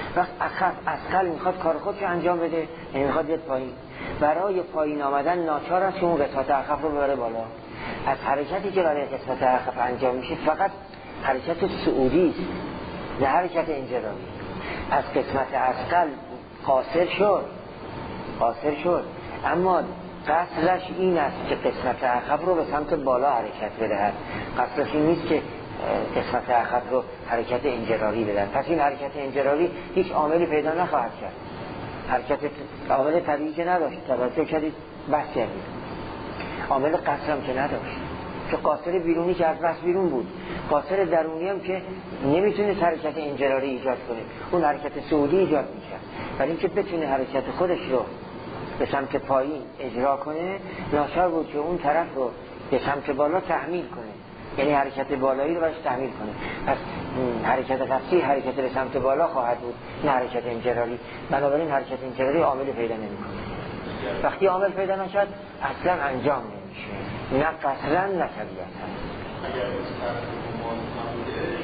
وقت اخف اسقل میخواد کار خودش انجام بده، یعنی میخواد بیاد پایین. برای پایین آمدن ناچار است که اون قسمت اخف رو ببره بالا. از حرکتی که برای قسمت اخف انجام میشه فقط حرکت صعودی است، نه حرکت انجرامی. از قسمت اسقل قاصر شد قاصر شد اما قصدش این است که قسمت اخف رو به سمت بالا حرکت بدهد. قصدش این نیست که قسمت اخف رو حرکت انجراری بدهد. پس این حرکت انجراری هیچ عاملی پیدا نخواهد کرد. حرکت عامل طبیعی که نداشت، توجه کردید بحث کردید، عامل قصر هم که نداشت، که قاصر بیرونی که از بس بیرون بود، قاصر درونی هم که نمیتونه حرکت انجراری ایجاد کنه، اون حرکت صعودی ایجاد میشه. برای اینکه بتونه حرکت خودش رو به سمت پایین اجرا کنه ناچار بود که اون طرف رو به سمت بالا تحمیل کنه، یعنی حرکت بالایی رو باش تحمیل کنه. پس حرکت قصری حرکت به سمت بالا خواهد بود، نه حرکت انجراری. بنابراین حرکت انجراری عامل پیدا نمیکنه. وقتی عامل پیدا نشد اصلا انجام نمیشه، نه قصرا نه طبیعتا. اگر از طرف مانع بودش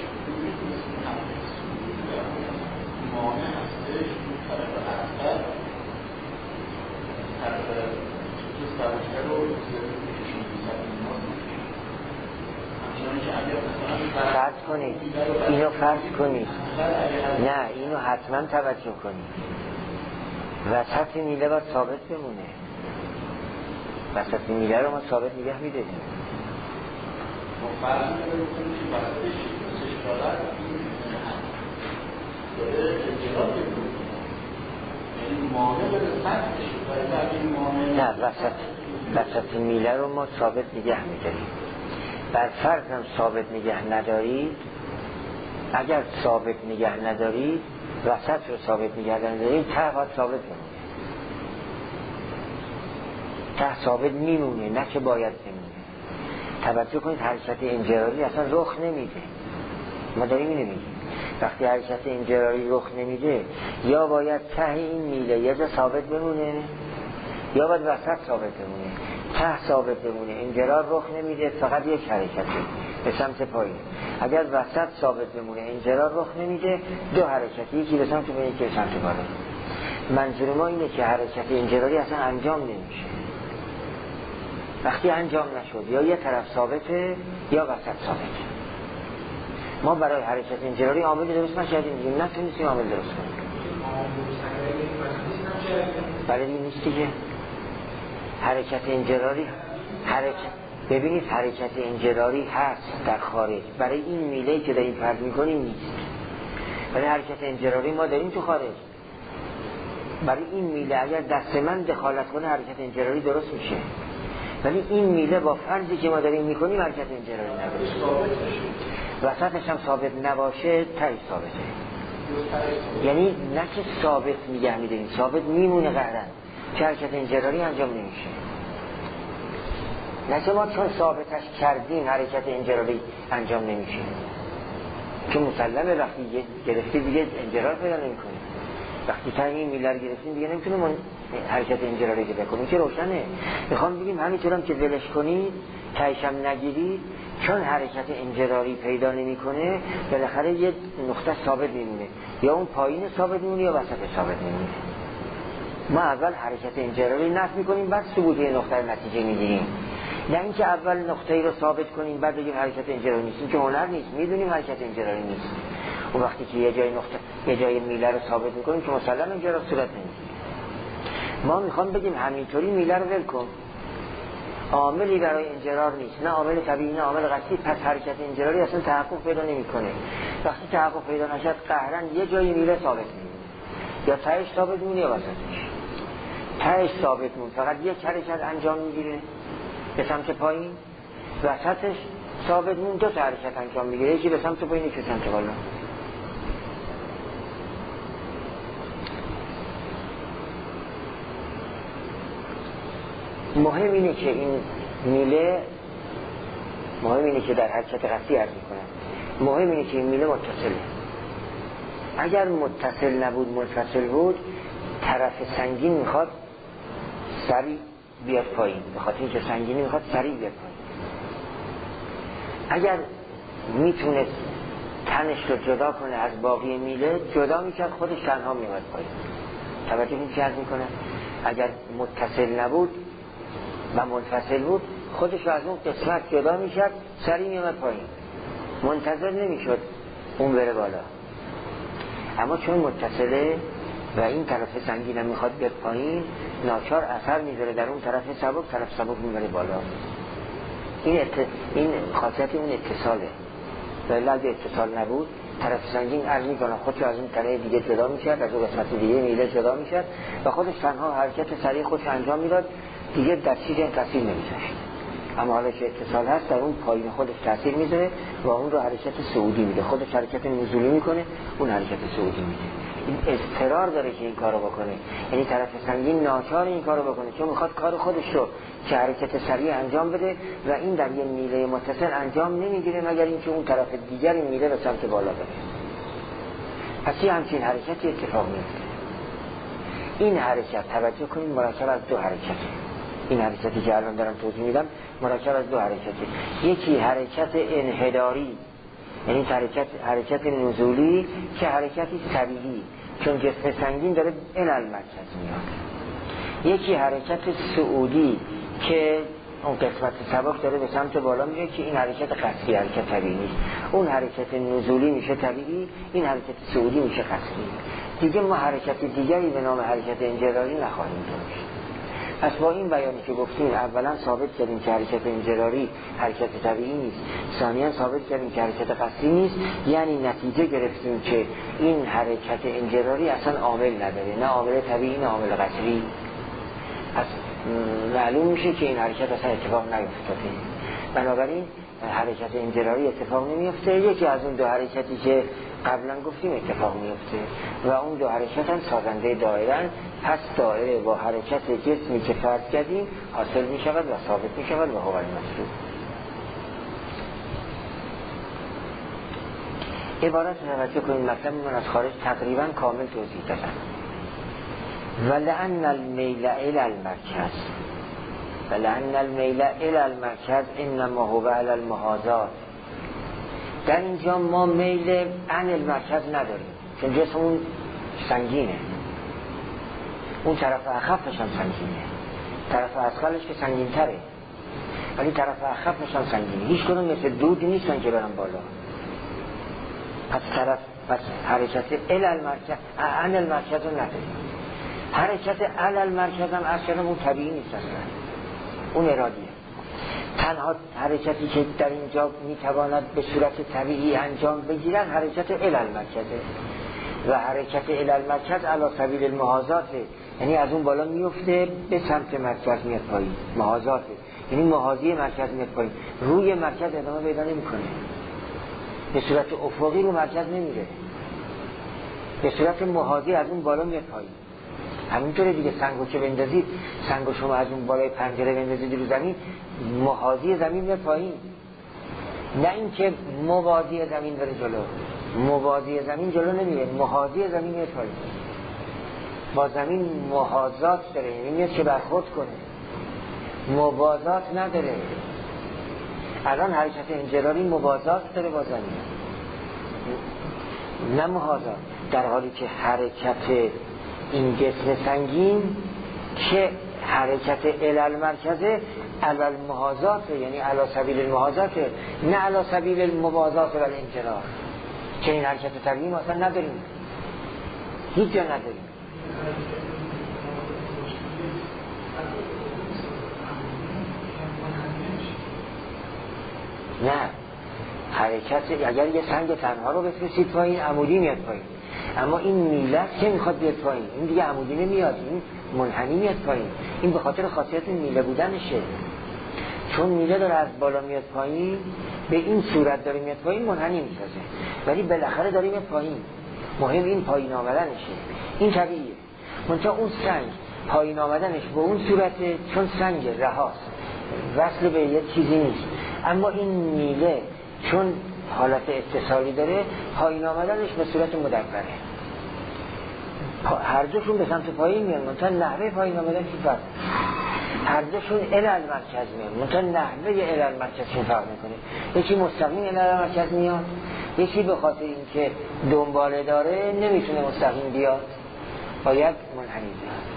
مانع هستش طرف اصل طرف دوست برشتر رو فرض کنید اینو فرض کنید نه اینو حتما توجه کنید، وسط میله باید ثابت بمونه. وسط میله رو ما ثابت نگه میدهیم. ما فرض کنید که وسطش سش دارد داره اجرا بکنید، یعنی مانع به سطحش باید این مانع نه وسط وسط میله رو ما ثابت نگه میدهیم. بر فرض هم ثابت نگه ندارید، اگر ثابت نگه ندارید وسط رو ثابت نگه ندارید ته باید ثابت بمونه. ته ثابت میمونه، نه که باید بمونه. توجه کنید حرکت انجراری اصلا رخ نمیده. ما داریم اینو میگیم وقتی حرکت انجراری رخ نمیده یا باید ته این میله یه جا ثابت بمونه یا باید وسط ثابت بمونه. ته ثابت بمونه، انجرار رخ نمیده، فقط یک حرکتی به سمت پایین. اگر وسط ثابت بمونه انجرار رخ نمیده، دو حرکتی، یکی به سمت پایین یکی به سمت بالا. منظور ما اینه که حرکت انجراری اصلا انجام نمیشه. وقتی انجام نشد یا یه طرف ثابته یا وسط ثابته. ما برای حرکت انجراری عامل درست نشدیم، نتونستیم عامل درست کنیم. برای این نیستی که حرکت انجراری حرکت ببینید حرکت انجراری هست در خارج، برای این میله که داریم فرض میکنیم نیست. برای حرکت انجراری ما داریم تو خارج. برای این میله اگر دست من دخالت کنه حرکت انجراری درست میشه، ولی این میله با فرضی که ما داریم میکنیم حرکت انجراری نداره. وسطش هم ثابت نباشه تایی ثابته، یعنی نه که ثابت نگه میداریم، ثابت میمونه قهرن که حرکت انجراری انجام نمیشه. نه که ما چون ثابتش کردیم حرکت انجراری انجام نمیشه، که مسلمه وقتی گرفتی دیگه انجرار پیدا نمیکنه. وقتی تایین میلر گرفتیم دیگه نمیتونه من حرکت انجراری پیدا کنیم، که روشنه. میخوام بگیم همینطورم که ولش کنید تایشم نگیرید، چون حرکت انجراری پیدا نمیکنه بالاخره یه نقطه ثابت میمونه، یا اون پایین ثابت میمونه یا وسط ثابت میمونه. ما اول حرکت انجراری نفی میکنیم بعد ثبوت نقطه نتیجه میگیریم، نه اینکه اول نقطه‌ای رو ثابت کنیم بعد بگیم حرکت انجراری نیست. این که هنر نیست، میدونیم حرکت انجراری نیست. و وقتی که یه جای نقطه یه جای میله رو ثابت میکنیم که مسلما انجرار صورت نمیگیره. ما میخوام بگیم همینطوری میله رو ول کن، عاملی برای انجرار نیست، نه عامل طبیعی نه عامل قصدی، پس حرکت انجراری اصلا تحقق پیدا نمیکنه. وقتی تحقق پیدا نشد قهرن یه جای میله ثابت میمونه، یا تهش ثابت میمونه یا وسطش. تهش ثابت مون فقط یک حرکت انجام میگیره به سمت پایین، وسطش ثابت مون دو تا حرکت انجام میگیره، یکی به سمت پایین یکی به سمت بالا. مهم اینه که این میله مهم اینه که در حرکت قصدی عرض میکنم مهم اینه که این میله متصله. اگر متصل نبود منفصل بود طرف سنگین میخواد سریع بیاد پایین، بخاطر اینکه سنگینی میخواد سریع بیاد پایین. اگر میتونست تنش رو جدا کنه از باقی میله جدا میکرد، خودش تنها میومد پایین. توجه این چی عرض میکنه؟ اگر متصل نبود و منفصل بود خودش از اون قسمت جدا میشد، سری میومد پایین، منتظر نمیشد اون بره بالا. اما چون متصله و این طرف سنگین هم میخواد بیاد پایین، ناچار اثر میذاره در اون طرف سبک، طرف سبک میبره بالا. این ات... این خاصیت اون اتصاله. ولی اگه اتصال نبود طرف سنگین عرض میکنه خودش از اون طرف دیگه جدا میشد، از اون قسمت دیگه میله جدا میشد و خودش تنها حرکت سریع خودش انجام میداد، دیگه در چیزی تاثیر نمیذاشت. اما حالا که اتصال هست در اون پایین خودش تاثیر میذاره و اون رو حرکت صعودی میده، خودش حرکت نزولی میکنه، اون حرکت صعودی میده. این اضطرار داره که این کارو بکنه، یعنی طرف سنگین ناچار این کارو بکنه چون میخواد کار خودش رو که حرکت سریع انجام بده و این در یه میله متصل انجام نمیگیره مگر اینکه اون طرف دیگر این میله به سمت بالا بره. پس یه همچین حرکتی اتفاق میفته. این حرکت توجه کنید مرکب از دو حرکته. این حرکتی که الان دارم توضیح میدم مرکب از دو حرکته. یکی حرکت انحداری، یعنی حرکت حرکت نزولی که حرکتی طبیعی چون جسم سنگین داره الال مرکز میاد. یکی حرکت صعودی که اون قسمت سبک داره به سمت بالا میره که این حرکت قصدی، حرکت طبیعی نیست. اون حرکت نزولی میشه طبیعی، این حرکت صعودی میشه قصدی. دیگه ما حرکت دیگری به نام حرکت انجراری نخواهیم داشت. پس با این بیانی که گفتیم اولا ثابت کردیم که حرکت انجراری حرکت طبیعی نیست، ثانیا ثابت کردیم که حرکت قصدی نیست، یعنی نتیجه گرفتیم که این حرکت انجراری اصلا عامل نداره، نه عامل طبیعی نه عامل قصدی. پس معلوم میشه که این حرکت اصلا اتفاق نیفتاده. بنابراین حرکت انجراری اتفاق نمیفته. یکی از اون دو حرکتی که قبلا گفتیم اتفاق میفته و اون دو حرکت هم سازنده دایره‌اند. پس دایره با حرکت جسمی که فرض کردیم حاصل میشود و ثابت میشود و هو المطلوب. عبارت توجه کنید مطلب من از خارج تقریبا کامل توضیح دادم. ولأن المیل الی المرکز ولأن المیل الی المرکز انما هو علی المحاذات. در اینجا ما میل عن المرکز نداریم چون جسم اون سنگینه، اون طرف اخفش هم سنگینه، طرف اسفلش که سنگین تره ولی طرف اخفش هم سنگینه. هیچ کدوم مثل دود نیستن که برن بالا. پس طرف پس حرکت الی المرکز عن المرکز رو نداریم. حرکت علی المرکز هم اصلا اون طبیعی نیست، اصلا اون ارادیه. تنها حرکتی که در اینجا میتواند به صورت طبیعی انجام بگیرن حرکت الی المرکزه و حرکت الی المرکز علی سبیل المحاذاته، یعنی از اون بالا میفته به سمت مرکز میاد پایین. محاذاته یعنی محاذی مرکز میاد پایین، روی مرکز ادامه پیدا نمیکنه، به صورت افقی رو مرکز نمیره، به صورت محاذی از اون بالا میاد پایین. همینطوره دیگه، سنگو که بندازید، سنگو شما از اون بالای پنجره بندازید رو زمین، محاذی زمین میاد پایین، نه اینکه موازی زمین بره جلو. موازی زمین جلو نمیره، محاذی زمین میاد پایین. با زمین محاذات داره، یعنی میاد که برخورد کنه، موازات نداره. الان حرکت انجراری موازات داره با زمین، نه محاذات، در حالی که حرکت این جسم سنگین که حرکت الی المرکزه علی المحاذات، یعنی علی سبیل المحاذات، نه علی سبیل الموازات و الانجرار، که این حرکت طبیعی ما اصلا نداریم، هیچ جا نداریم. نه، حرکت اگر یه سنگ تنها رو بفرستید پایین عمودی میاد پایین، اما این میله که میخواد بیاد پایین، این دیگه عمودی نمیاد، این منحنی میاد پایین. این به خاطر خاصیت میله بودنشه، چون میله داره از بالا میاد پایین، به این صورت داره میاد پایین، منحنی میسازه، ولی بالاخره داره میاد پایین. مهم این پایین آمدنشه، این طبیعیه. منتها اون سنگ پایین آمدنش به اون صورته، چون سنگ رهاست، وصل به یه چیزی نیست. اما این میله چون حالت اتصالی داره، پایین آمدنش به صورت مدبره، هر دوشون به سمت پایین میان، منتها نحوه پایین آمدن چی فرق؟ هر دوشون الی المرکز میان، منتها نحوه الی المرکز چی فرق میکنه؟ یکی مستقیم الی المرکز میاد یکی به خاطر اینکه دنباله داره نمیتونه مستقیم بیاد، باید منحنی بیاد.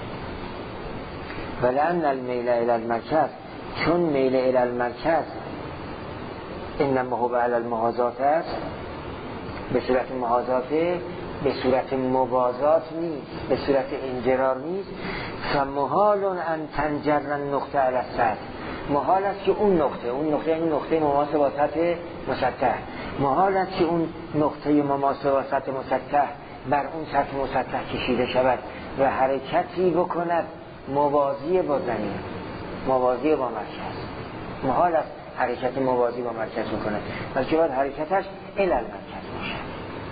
ولأن المیل الی المرکز، چون میل الی المرکز انما هو علی المحاذات است، به صورت محاذاته، به صورت موازات نیست، به صورت انجرار نیست. فمحال ان تنجر النقطه علی السطح، محال است که اون نقطه، اون نقطه این نقطه مماس با سطح مسطح، محال است که اون نقطه مماس با سطح مسطح بر اون سطح مسطح کشیده شود و حرکتی بکند موازی با زمین، موازی با مرکز. محال است حرکت موازی با مرکز بکنه، بلکه باید حرکتش الی المرکز باشد.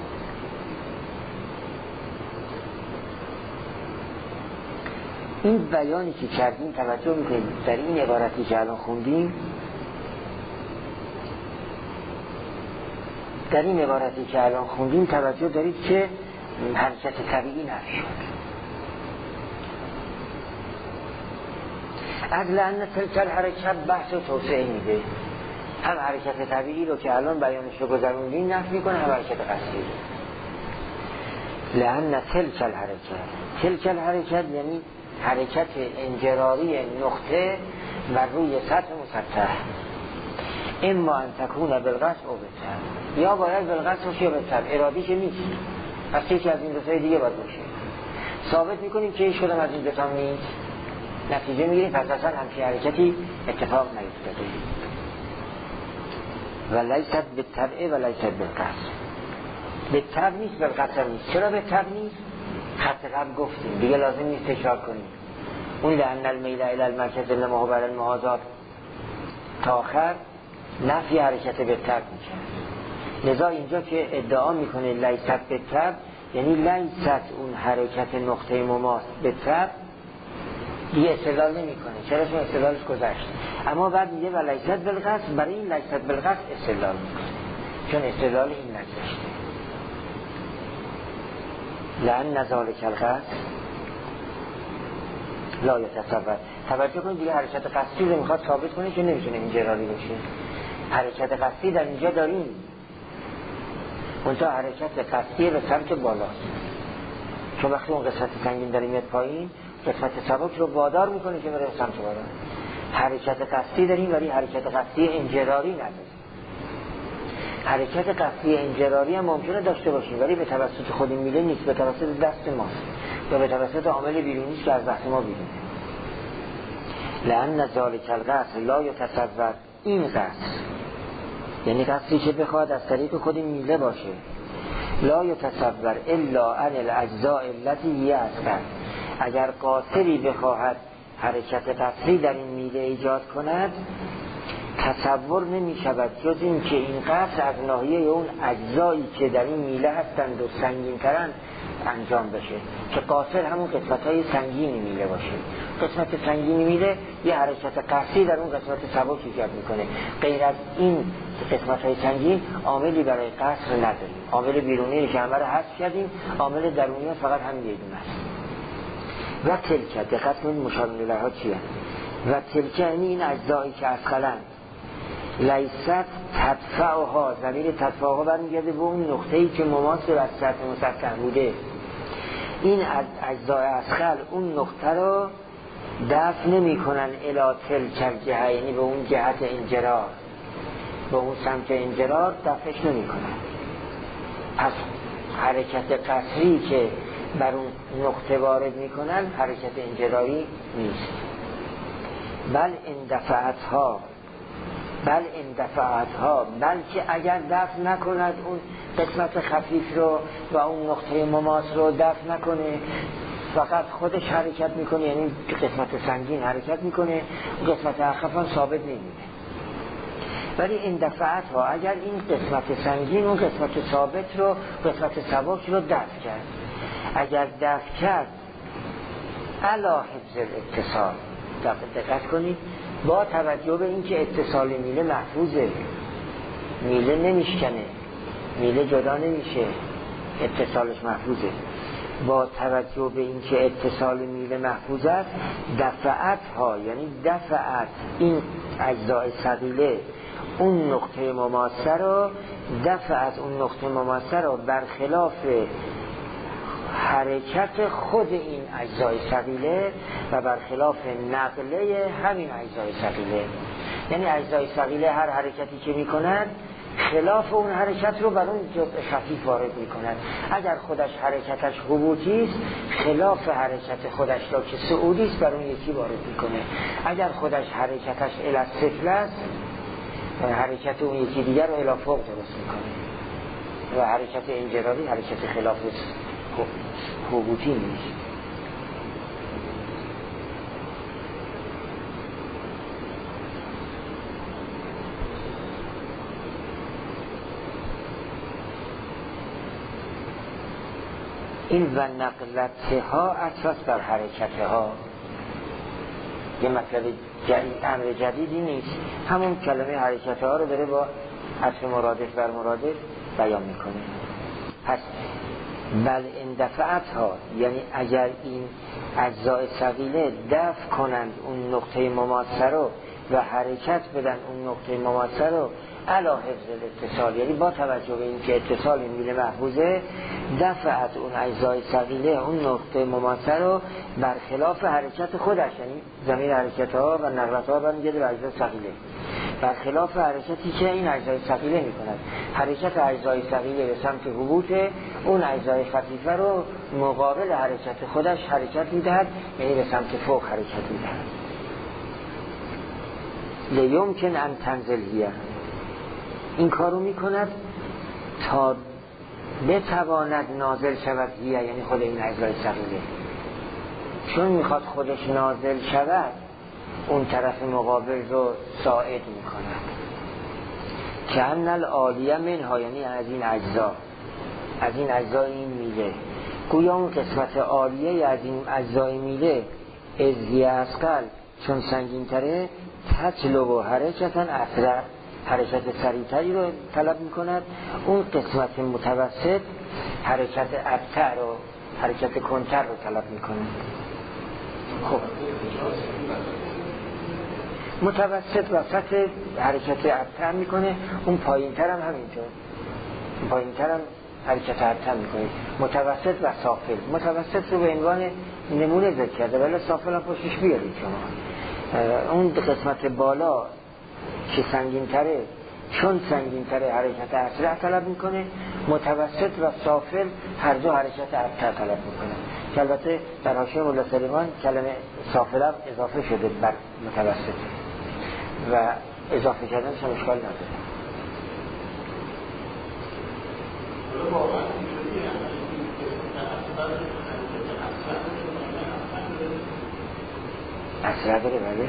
این بیانی که کردیم توجه میکنیم در این عبارتی که الان خوندیم، در این عبارتی که الان خوندیم توجه دارید که حرکت طبیعی نشد. از لأن تلک الحرکت بحث و توسعه میده، هم حرکت طبیعی رو که الان بیانش رو گذروندیم نفی میکنه، هم حرکت قصدی. لأن تلک الحرکت، تلک الحرکت یعنی حرکت انجراری نقطه بر روی سطح مسطح، اما ان تکون بالقصد او بالطبع، یا باید بالقصد باشه یا بالطبع، ارادی که نیست، پس یکی از این دو تای دیگه باید باشه. ثابت میکنیم که هیچ کدام از این دو تا نیست، نتیجه میگیریم پس اصلا همچین حرکتی اتفاق نیفتاده. و لیست بالطبع و لیست بالقصد، بالطبع نیست بالقصد نیست. چرا بالطبع نیست؟ خط قبل گفتیم دیگه لازم نیست تکرار کنیم. اون لأن المیل الی المرکز انما هو علی المحاذات تا آخر نفی حرکت بالطبع میشه. لذا اینجا که ادعا میکنه لیست بالطبع یعنی لیست اون حرکت نقطه مماس بالطبع دیگه استدلال نمیکنه. چرا؟ چون استدلالش گذشت. اما بعد میگه و لیست بالقصد، برای این لیست بالقصد استدلال میکنه چون استدلال این نگذشته. لأن ذلک القصد لا یتصور. توجه کنید دیگه حرکت قصدی رو میخواد ثابت کنه که نمیتونه انجراری باشه. حرکت قصدی در اینجا داریم، اونجا حرکت قصدی به سمت بالاست، چون وقتی اون قسمت سنگین داره میاد پایین قسمت سبک رو وادار میکنه که بره سمت بالا. حرکت قصدی داریم ولی حرکت قصدی انجراری نداریم. حرکت قصدی انجراری هم ممکنه داشته باشیم ولی به توسط خود میله نیست، به توسط دست ماست یا به توسط عامل بیرونی که از دست ما بیرونه. لأن ذلک القصد لا یتصور، این قصد یعنی قصدی که بخواد از طریق خود میله باشه، لا یتصور الا عن الاجزاء التي هي اصغر، اگر قاصری بخواهد حرکت قصدی در این میله ایجاد کند تصور نمی شود جز این که این قصد از ناحیه اون اجزایی که در این میله هستند و سنگین ترند انجام بشه، که قاصر همون قسمت های سنگین میله باشه. قسمت سنگین میله یه حرکت قصدی در اون قسمت سبک ایجاد میکنه. غیر از این قسمت های سنگین عاملی برای قصر نداریم. عامل بیرونی که همه رو حذف کردیم، عامل درونی فقط هم یه دونه است. و تلکه، دقت کنید مشابه الیها چیه؟ و تلکه یعنی این اجزایی که اسخلن لیست تدفعها، ضمیر تدفعها برمیگرده به اون نقطه‌ای که مماس به سطح مسطح بوده. این اجزای اسخل اون نقطه رو دفع نمی کنن الی تلک جهه، یعنی به اون جهت انجرار، به اون سمت انجرار دفعش نمی کنن. پس حرکت قصری که بر اون نقطه وارد می کنن حرکت انجراری نیست. بل اندفعتها، بل اندفعتها، بلکه اگر دفع نکند اون قسمت خفیف رو و اون نقطه مماس رو دفع نکنه، فقط خودش حرکت میکنه، یعنی قسمت سنگین حرکت میکنه، قسمت اخفان ثابت نمیده. ولی اندفعتها، اگر این قسمت سنگین اون قسمت ثابت رو، قسمت سبک رو دفع کرد، اگر دفع کرد علی حفظ الاتصال، دقت کنید با توجه به اینکه اتصال میله محفوظه، میله نمیشکنه، میله جدا نمیشه، اتصالش محفوظه. با توجه به اینکه اتصال میله محفوظ است، دفعت ها یعنی دفعت این اجزای ثقیله اون نقطه مماسه رو دفع از اون نقطه مماثل رو برخلاف حرکت خود این اجزای ثقیله و برخلاف نقله همین اجزای ثقیله. یعنی اجزای ثقیله هر حرکتی که میکنند خلاف اون حرکت رو بر اون جزء خفیف وارد میکنند. اگر خودش حرکتش هبوطی است خلاف حرکت خودش را که صعودی است بر اون یکی وارد میکنه. اگر خودش حرکتش الی السفل است حرکت اون یکی دیگر رو الی فوق درست میکنه و حرکت انجراری حرکت خلاف هبوطی نیست. این و نقلتها اساس بر حرکتها یه مطلب جدید، امر جدیدی نیست، همون کلمه حرکتها رو داره با عطف مرادف بر مرادف بیان میکنه. پس بل اندفعتها یعنی اگر این اجزای ثقیله دفع کنند اون نقطه مماثل رو و حرکت بدن اون نقطه مماثل رو علی حفظ الاتصال، یعنی با توجه به اینکه اتصال این میله محفوظه دفعت اون اجزای ثقیله اون نقطه مماثل رو برخلاف حرکت خودش، یعنی زمین حرکت ها و نقلت ها برمیگرده به اجزای ثقیله برخلاف حرکتی که این اجزای ثقیله میکنند. حرکت اجزای ثقیله به سمت هبوطه، اون اجزای خفیفه رو مقابل حرکت خودش حرکت میدهد، یعنی به سمت فوق حرکت میدهد. لیمکن ان تنزل هیه، این کارو میکند تا بتواند نازل شود هیه، یعنی خود این اجزای ثقیله، چون میخواد خودش نازل شود اون طرف مقابل رو ساعد میکند. که ان العالیه منها، یعنی از این اجزا از این اجزای این میله، گویا اون قسمت عالیه از این اجزای میله ازیه اسقل چون سنگین تره تطلب و حرکتا اسرع، حرکت سریعتری رو طلب میکند. اون قسمت متوسط حرکت ابتر و حرکت کنتر رو طلب میکند. خب متوسط وسط حرکت ابتر میکنه، اون پایین تر هم همینطور، پایین تر هم حرکت ابتر میکنه. متوسط و سافل، متوسط رو به عنوان نمونه ذکر کرده ولی سافل هم پشتش بیارید شما. اون قسمت بالا که سنگین تره چون سنگین تره حرکت اسرع طلب میکنه، متوسط و سافل هر دو حرکت ابتر طلب میکنه. که البته در حاشیه مولا سلیمان کلمه سافل هم اضافه شده بر متوسط و اضافه کردنش هم اشکال نداره. اسرع داره بله.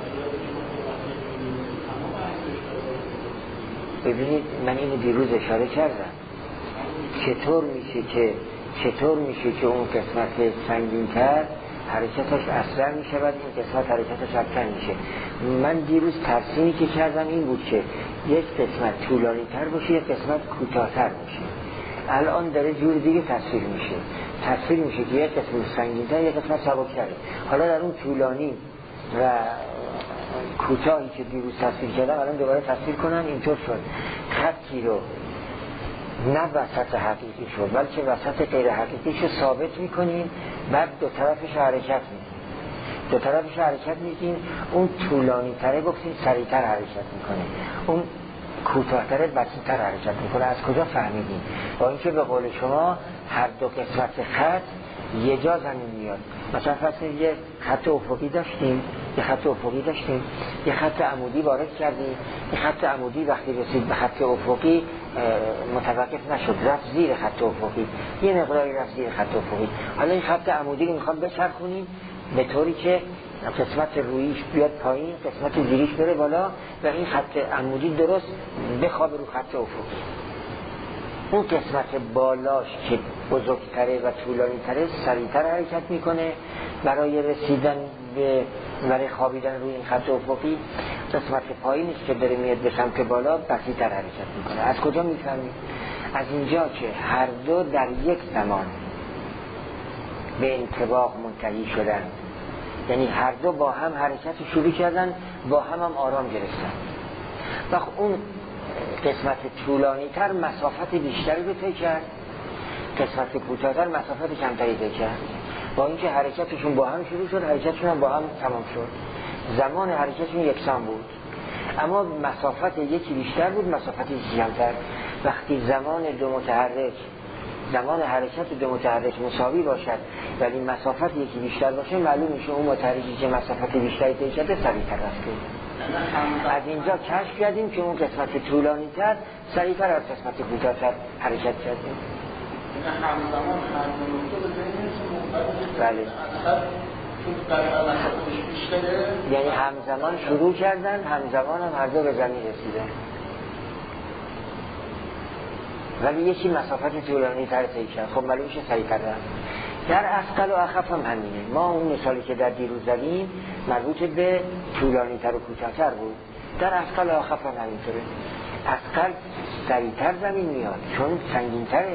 ببینید من اینو دیروز اشاره کردم، چطور میشه که چطور میشه که اون قسمت سنگین‌تر حرکتش اسرع میشه و این قسمت حرکتش ابتر میشه. من دیروز ترسیمی که کردم این بود که یک قسمت طولانی تر باشه یک قسمت کوتاه‌تر باشه. الان داره جور دیگه تصویر میشه، تصویر میشه که یک قسمت سنگین‌تر یک قسمت سبک‌تره. حالا در اون طولانی و کوتاهی که دیروز تصویر کردم الان دوباره تصویر کنم اینطور شد، خطی رو نه وسط حقیقی شد بلکه وسط غیر حقیقی شو ثابت میکنیم، بعد دو طرفش حرکت میدیم دو طرفش حرکت میدیم اون طولانی تره گفتیم سریعتر حرکت میکنه، اون کوتاه‌تره بسیط‌تر حرکت میکنه. از کجا فهمیدیم؟ با اینکه به قول شما هر دو قسمت خط یه جا زمین میاد. مثلا فرض یه خط افقی داشتیم یه خط افقی داشتیم یه خط عمودی وارد کردیم، این خط عمودی وقتی رسید به خط افقی متوقف نشد، رفت زیر خط افقی، یه مقداری رفت زیر خط افقی. حالا این خط عمودی رو میخوام بچرخونیم به طوری که قسمت رویش بیاد پایین قسمت زیریش بره بالا و این خط عمودی درست بخوابه رو خط افقی. اون قسمت بالاش که بزرگتره و طولانی تره سریعتر حرکت میکنه برای رسیدن به برای خوابیدن روی این خط افقی. قسمت پایینش که داره میاد به سمت بالا بسیطر حرکت میکنه. از کجا میفهمیم؟ از اینجا که هر دو در یک زمان به انطباق منتهی شدن، یعنی هر دو با هم حرکت شروع کردن با هم هم آرام گرفتن. و اون قسمت طولانی تر مسافت بیشتری رو طی کرد، قسمت کوتاه‌تر مسافت کمتری طی کرد. با اینکه حرکتشون با هم شروع شد، حرکتشون هم با هم تمام شد، زمان حرکتشون یکسان بود، اما مسافت یکی بیشتر بود، مسافت یکی کمتر. وقتی زمان دو متحرک زمان حرکت دو متحرک مساوی باشد ولی مسافت یکی بیشتر باشه، معلوم میشه اون متحرکی که مسافت بیشتری طی کرده سریعتر رفته. از اینجا کشف کردیم که اون قسمت طولانی تر سریعتر از قسمت کوتاه‌تر حرکت کردیم. همزمان هر دو نقطه به ذهنش بله. یعنی همزمان شروع کردن، همزمان هم هر دو به زمین رسیدن، ولی یکی مسافت طولانی تر طی کرد. خب معلوم میشه سریعتر رفت. در اثقل و اخف هم همینه. ما اون مثالی که در دیروز زدیم مربوط به طولانی تر و کوتاه‌تر بود، در اثقل و اخف هم همینطوره. اثقل سریعتر زمین میاد چون سنگین تره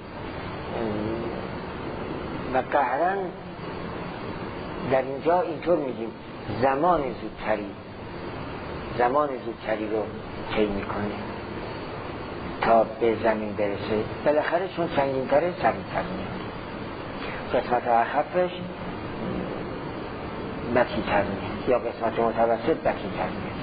و قهرن در اینجا اینطور میگیم زمان زودتری زمان زودتری رو طی میکنه تا به زمین برسه. بالاخره چون سنگین تره سریعتر میاد. قسمت اخفش بکی تر میاد یا قسمت متوسط بکی تر میاد.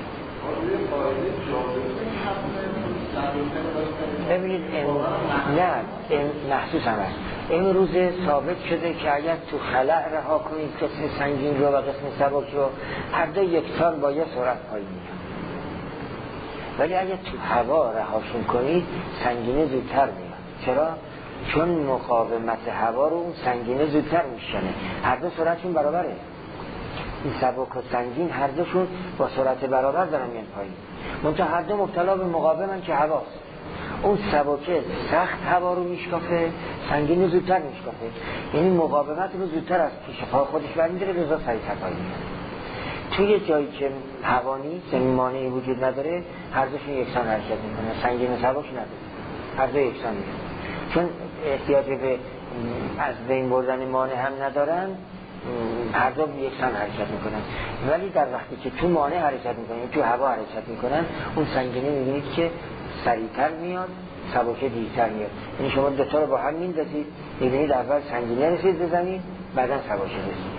ببینید نه محسوس هم هست. امروز ثابت شده که اگر تو خلأ رها کنید قسم سنگین رو و قسم سبک رو، هر دو یکسان با یه سرعت پایین میاد، ولی اگر تو هوا رهاشون کنید سنگینه زودتر میاد. چرا؟ چون مقاومت هوا رو اون سنگینه زودتر میشنه. هر دو سرعتشون برابره. این سبک و سنگین هر دوشون با سرعت برابر دارن میان پایین، منتها هر دو مبتلا به مقاومن که هواست. اون سبکه سخت هوا رو میشکافه، سنگین رو زودتر میشکافه، یعنی مقاومت رو زودتر از پیش پا خودش برمی‌داره، رضا سریعتر پایین میاد. توی جایی که هوا نیست، مانعی وجود نداره، هر دوشون یکسان حرکت میکنه، سنگین و سبک نداره، هر دو یکسان میاد. چون احتیاج به از بین بردن مانع هم ندارن، هر دو یکسان حرکت میکنن. ولی در وقتی که تو مانع حرکت میکنن، تو هوا حرکت میکنن، اون سنگینی میبینید که سریعتر میاد، سبکه دیرتر میاد. یعنی شما دو تا رو با هم میندازید، میبینید اول سنگینی رسید به زمین، بعدا سبکه رسید.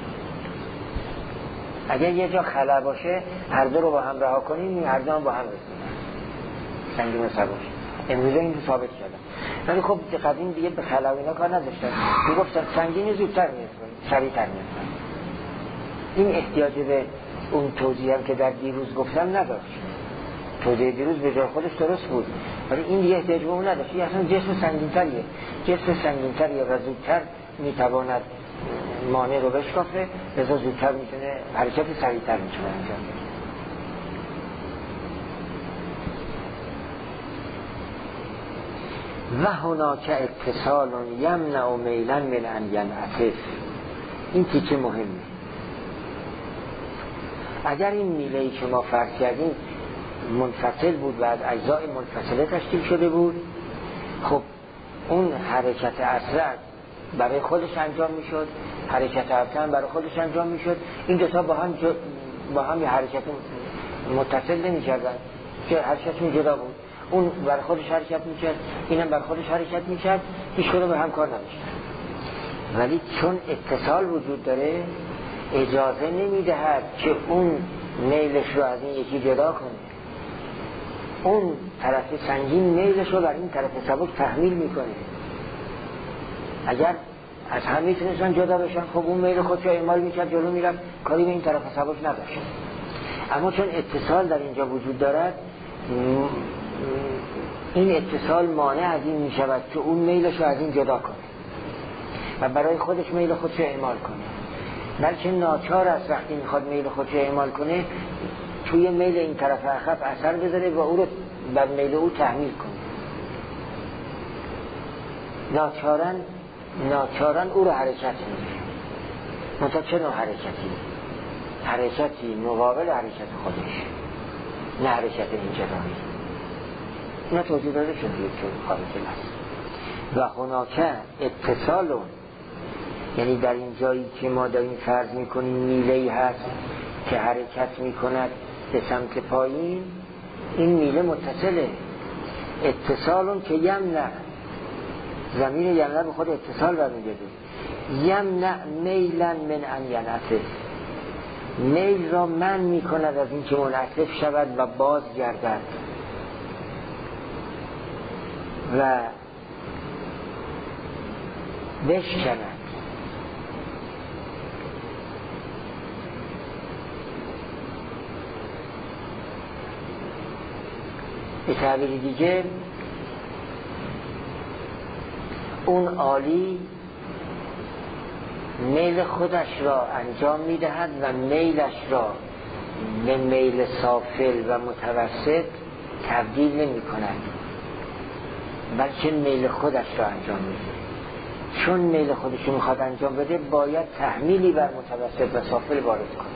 اگر یه جا خلا باشه هر دو رو با هم رها کنید، هر دو هم با هم رسیدن، سنگین و سبک. امروزه این رو ثابت کردن. ولی خب قدیم دیگه به خلا و اینا کار نداشتن، میگفتن سنگینی زودتر میاد، سریعتر میاد. این احتیاج به اون توضیح هم که در دیروز گفتم نداشت. توضیح دیروز به جای خودش درست بود، ولی این دیگه احتیاج به اون نداشت. این اصلا جسم سنگین‌تریه، جسم سنگین‌تریه و زودتر میتواند مانع رو بشکافه، لذا زودتر میتونه حرکت سریعتر میتونه انجام بده. و هناک اتصال یمنع میلا من ان ینعطف. این تیکه مهمه. اگر این میله‌ای که ما فرض کردیم منفصل بود و از اجزای منفصله تشکیل شده بود، خب اون حرکت اسرع برای خودش انجام میشد، حرکت ابطأ برای خودش انجام میشد. این دو تا با هم جو... با هم یه حرکت متصل نمی‌کردن، که حرکتشون جدا بود. اون برای خودش حرکت میکرد، اینم برای خودش حرکت میکرد، هیچ کدوم به هم کار نداشتن. ولی چون اتصال وجود داره، اجازه نمیدهد که اون میلش رو از این یکی جدا کنه. اون طرف سنگین میلش رو بر این طرف سبک تحمیل میکنه. اگر از هم میتونستن جدا بشن، خب اون میل خودش رو اعمال میکرد، جلو میرفت، کاری به این طرف سبک نداشت. اما چون اتصال در اینجا وجود دارد، این اتصال مانع از این می شود که اون میلش رو از این جدا کنه و برای خودش میل خودش رو اعمال کنه، بلکه ناچار است وقتی میخواد میل خودش رو اعمال کنه توی میل این طرف اخف اثر بذاره و او رو بر میل او تحمیل کنه. ناچارن ناچارن او رو حرکت میده. منتها چه نوع حرکتی؟ حرکتی مقابل حرکت خودش، نه حرکت این جدایی. اینا توضیح داده شد که خارج است. و هناک اتصالون، یعنی در این جایی که ما داریم فرض میکنیم میله‌ای هست که حرکت میکند به سمت پایین، این میله متصله. اتصالون که یمنع، زمین یمنع به خود اتصال برمیگرده. یمنع میلا من ان ینعطف، میل را من میکند از این که منعطف شود و باز گردد و بشکند. به تعبیر دیگه اون عالی میل خودش را انجام میدهد و میلش را به میل سافل و متوسط تبدیل نمی کند، بلکه میل خودش را انجام میده. چون میل خودش رو میخواد انجام بده باید تحمیلی بر متوسط و سافل وارد کنه.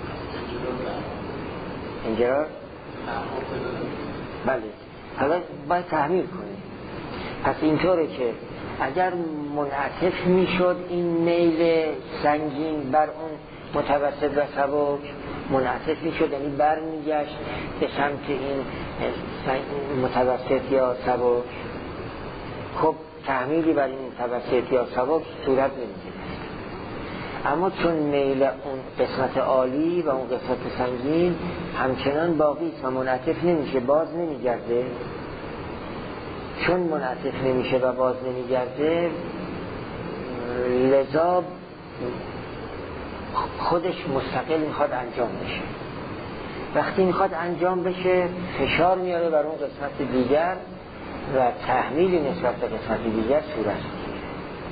انجرار؟ بله، حالا باید تحمیل کنه. پس اینطوره که اگر منعطف میشد این میل سنگین بر اون متوسط و سبک، منعطف میشد یعنی بر میگشت به سمت این متوسط یا سبک، خب تحمیلی بر این متوسط یا سبک صورت نمیگیره. اما چون میل اون قسمت عالی و اون قسمت سنگین همچنان باقی است و منعطف نمیشه، باز نمیگرده، چون منعطف نمیشه و باز نمیگرده لذا خودش مستقل میخواد انجام بشه. وقتی میخواد انجام بشه فشار میاره بر اون قسمت دیگر و تحمیلی نسبت به قسمت دیگر صورت میگیره.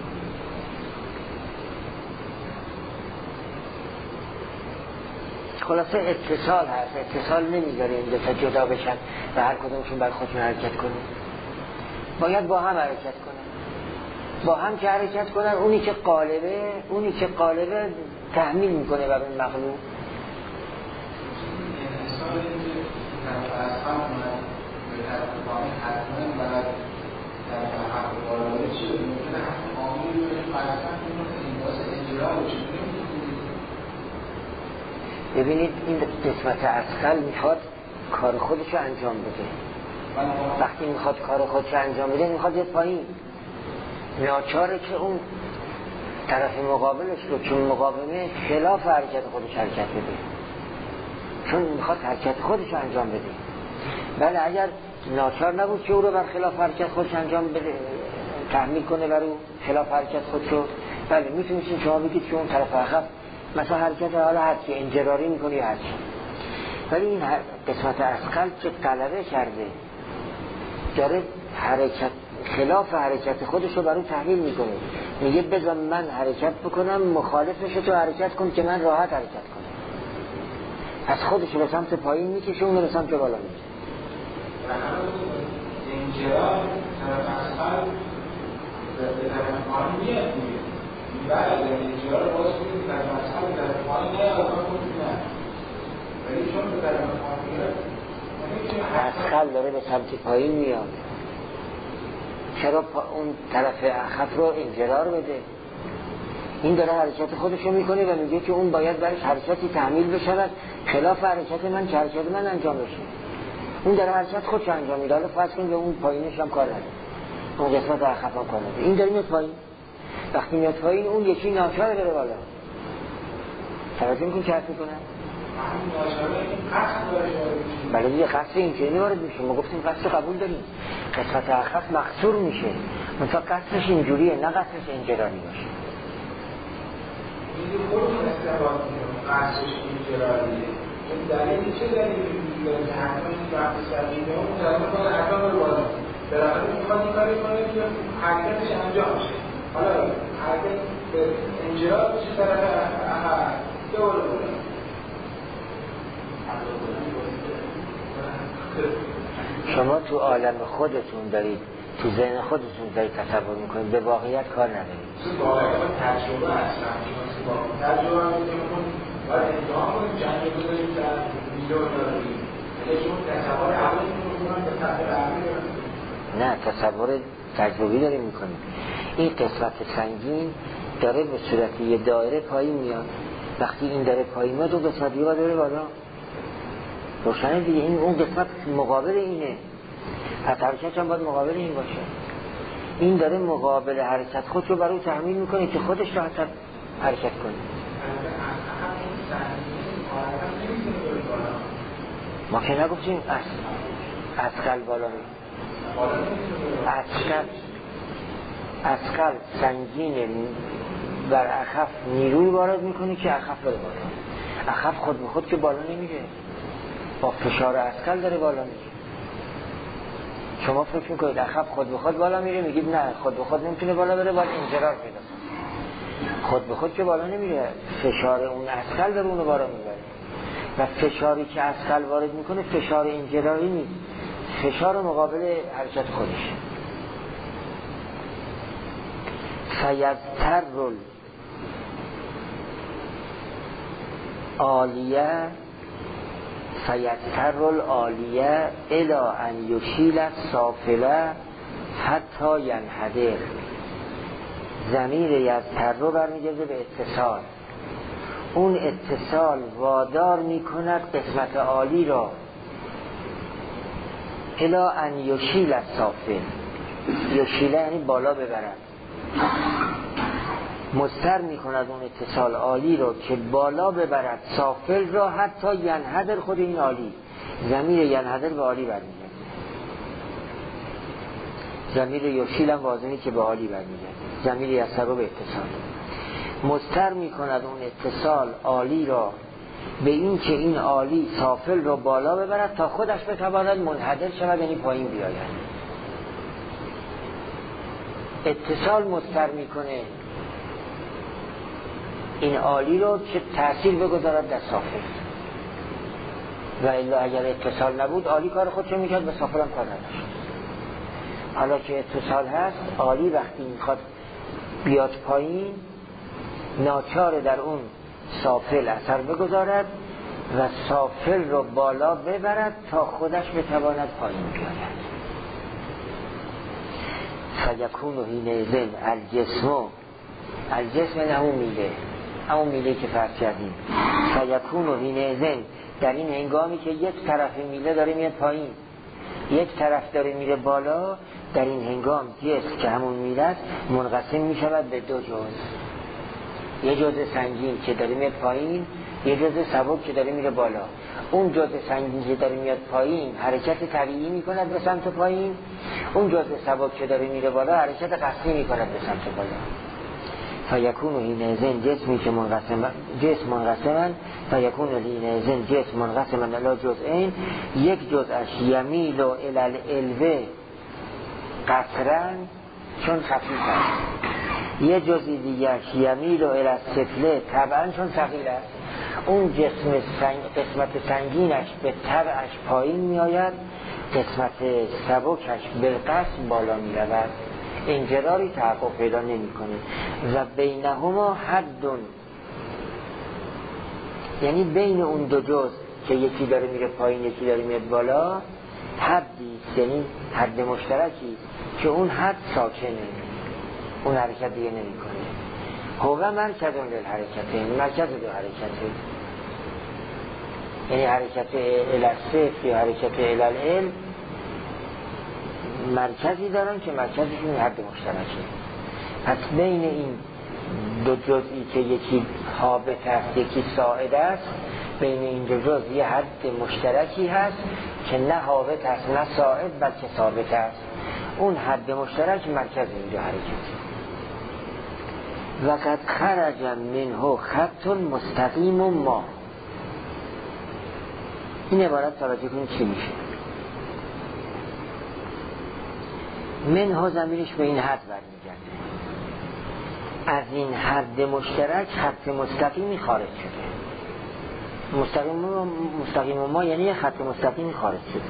خلاصه اتصال هست، اتصال نمیذاره این دو تا جدا بشن و هر کدومشون بر خودشون حرکت کنه، باید با هم حرکت کنن. با هم که حرکت کنن اونی که قالبه اونی که قالبه تحمیل میکنه بر اون مغلوب. ببینید این قسمت اصل میخواد کار خودش رو انجام بده. وقتی میخواد کار خودش رو انجام بده میخواد یه پایین، ناچاره که اون طرف مقابلش رو چون مقاومه خلاف حرکت خودش حرکت بده، چون میخواد حرکت خودش رو انجام بده. بله اگر ناچار نبود که او رو بر خلاف حرکت خودش انجام بده، تحمیل کنه بر او خلاف حرکت خودش رو، بله میتونید شما بگید که اون طرف عقب مثلا حرکت حالا هرچی انجراری میکنه یا هرچی، ولی این قسمت اثقل که غلبه کرده داره حرکت خلاف حرکت خودش رو برای تحمیل میکنه، میگه بذار من حرکت بکنم مخالفش تو حرکت کن که من راحت حرکت کنم. از خودش به سمت پایین میکشه، اون رو به سمت بالا میکشه. انجرار طرف اثقل به طرف پایین میاد دیگه، بعد انجرار رو باز کنید طرف اثقل به طرف پایین نیاد آقا کنید، ولی چون به طرف پایین میاد اثقل داره به سمت پایین میاد، چرا اون طرف اخف رو انجرار بده؟ این داره حرکت خودش رو میکنه و میگه که اون باید برش حرکتی تحمیل بشود خلاف حرکت من که حرکت من انجام بشه. اون داره حرکت خودش انجام میده، حالا فرض کنید اون پایینش هم کار نداره، اون قسمت اخف هم کار نداره، این داره میاد پایین. وقتی میاد پایین اون یکی ناچاره بره بالا. توجه میکنی چه حرف میکنه؟ بله دیگه قصد اینجوری وارد میشه، ما گفتیم قصد قبول داریم، قسمت اخف مقصور میشه، مثلا قصدش اینجوریه نه قصدش انجراری باشه. این خودتون استفاده میکنم قصدش انجراریه، این دلیل چه دلیلی میگه که حتما این وقت سبیده اون طرف باید حتما رو بالا بالاخره میخواد این کاری کنه که حرکتش انجام شه. حالا حرکت به انجرار بشه طرف اخف که بالا بالا شما تو عالم خودتون دارید، تو ذهن خودتون دارید تصور میکنید، به واقعیت کار ندارید. تو واقعیت تجربه هستم، تجربه هم میکنم باید امتحان کنیم جنگ بذاریم در ویدیو داریم، اگه شما تصور عقلی میکنم به تصور عقلی نه تصور تجربی داریم میکنیم. این قسمت سنگین داره به صورت یه دایره پایین میاد، وقتی این داره پایین میاد اون قسمت دیگه داره بالا. روشنه دیگه. این اون قسمت مقابل اینه، از حرکت هم باید مقابل این باشه. این داره مقابل حرکت خود رو برای تحمیل میکنه که خودش رو حتی حرکت کنه. ما که نگفتیم اسقل بالا می اسقل اسقل سنگین بر اخف نیروی وارد میکنه که اخف بره بالا. اخف خود به خود که بالا نمیره، با فشار اسقل داره بالا میره. شما فکر میکنید اخف خود به خود بالا میره، میگید نه خود به خود نمیتونه بالا بره، باید انجرار پیدا کنه. خود به خود که بالا نمیره، فشار اون اسقل داره اونو بالا میبره و فشاری که اسقل وارد میکنه فشار انجراری نیست، فشار مقابل حرکت خودشه. فیضطر العالیه فیضطر العالیه الی ان یشیل السافله حتی ینحدر. ضمیر یضطر رو برمیگرده به اتصال. اون اتصال وادار میکند قسمت عالی را الی ان یشیل السافل، یشیل یعنی بالا ببرد، مضطر میکند اون اتصال عالی را که بالا ببرد سافل را حتی ینحدر. خود این عالی، ضمیر ینحدر به عالی برمیگرده، ضمیر یشیل هم واضحه که به عالی برمیگرده، ضمیر یضطر رو به اتصال. مضطر میکند اون اتصال عالی را به این که این عالی سافل را بالا ببرد تا خودش بتواند منحدر شود، یعنی پایین بیاید. اتصال مضطر میکنه این عالی رو که تأثیر بگذارد در سافل، و الا اگر اتصال نبود عالی کار خودشو میکرد به سافل هم کار نداشت. حالا که اتصال هست، عالی وقتی میخواد بیاد پایین ناچار در اون سافل اثر بگذارد و سافل رو بالا ببرد تا خودش بتواند پایین بیاید. فیکون حینئذ الجسم، الجسم نه همون میله، همون میله که فرض کردیم. فیکون حینئذ، در این هنگامی که یک طرف میله داره میاد پایین، یک طرف داره میره بالا، در این هنگام جسم که همون میله است منقسم میشود به دو جزء. یه جزء سنگین که داره میاد پایین، یه جزء سبک که داره میره بالا. اون جزء سنگین که داره میاد پایین حرکت طبیعی میکند به سمت پایین، اون جزء سبک که داره میره بالا حرکت قصدی میکند به سمت بالا. فیکون حینئذ جسمی که منقسم جسم منقسمن فیکون حینئذ جسم منقسمن الی جزئین، یک جزءش یمیل و الی الالوه قصرن چون خفیف است، یه جزئی دیگه یمیل و الی السفله طبعا چون ثقیل است. اون جسم سنگ قسمت سنگینش به طبعش پایین میآید، قسمت سبکش بالقصد بالا میرود، انجراری تحقق پیدا نمی کنه. و بینهما حدون، یعنی بین اون دو جزء که یکی داره میره پایین یکی داره میاد بالا حدی، یعنی حد مشترکی که اون حد ساکنه، اون حرکت دیگه نمی کنه. هو مرکز اون دل حرکته، مرکز دو حرکته، یعنی حرکت الاسف یا حرکت الالعلم مرکزی دارن که مرکزشون حد مشترکه. پس بین این دو جزئی که یکی هابط است یکی صاعد است، بین این دو جزء یه حد مشترکی هست که نه هابط است نه صاعد بلکه ثابت است. اون حد مشترک مرکز این دو حرکت. وقد خرج منه خط مستقیم ما. این عبارت توجه کنید چی میشه. منها ضمیرش به این حد برمیگرده، از این حد مشترک خط مستقیمی خارج شده. مستقیم ما, مستقیم ما یعنی یه خط مستقیمی خارج شده.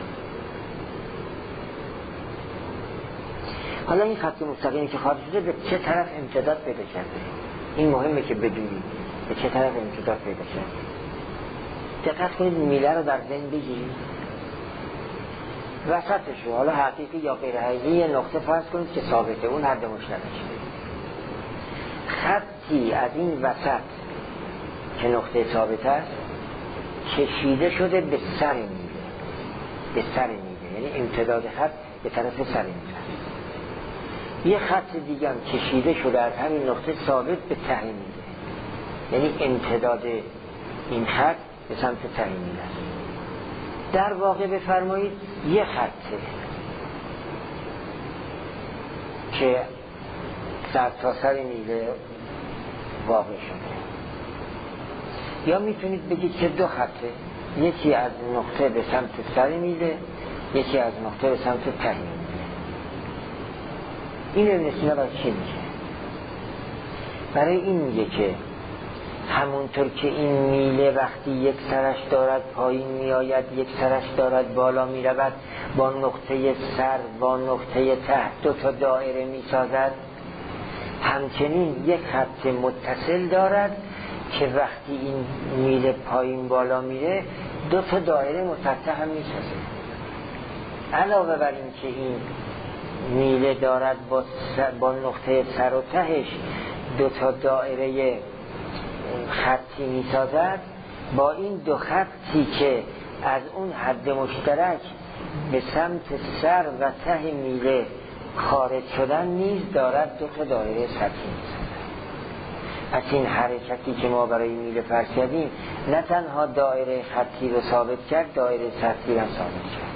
حالا این خط مستقیمی که خارج شده به چه طرف امتداد پیدا کرده؟ این مهمه که بدونید به چه طرف امتداد پیدا کرده. دقت کنید میله رو در ذهن بگیرید، وسطشو حالا حقیقی یا غیر حقیقی یه نقطه فرض کنید که ثابته، اون حد مشترکه. خطی از این وسط که نقطه ثابت است کشیده شده به سر میله. به سر میله، یعنی امتداد خط به طرف سر میله. یه خط دیگه هم کشیده شده از همین نقطه ثابت به ته میله، یعنی امتداد این خط به سمت ته میله. در واقع بفرمایید یه خطه که سر تا سر میله واقع شده، یا میتونید بگید که دو خطه، یکی از نقطه به سمت سر میله، یکی از نقطه به سمت ته میله. این ابن سینا برای چی میگه؟ برای این میگه که همونطور که این میله وقتی یک سرش دارد پایین میآید، یک سرش دارد بالا میرود، با نقطه سر با نقطه ته دو تا دایره میسازد، همچنین یک خط متصل دارد که وقتی این میله پایین بالا میره دو تا دایره مسطح هم میسازه. علاوه بر این که این میله دارد با, با نقطه سر و تهش دو تا دایره خطی میسازد، با این دو خطی که از اون حد مشترک به سمت سر و ته میله خارج شدن نیز دارد دو تا دایره سطحی میسازد. پس این حرکتی که ما برای میله فرض کردیم نه تنها دایره خطی رو ثابت کرد، دایره سطحی رو ثابت کرد.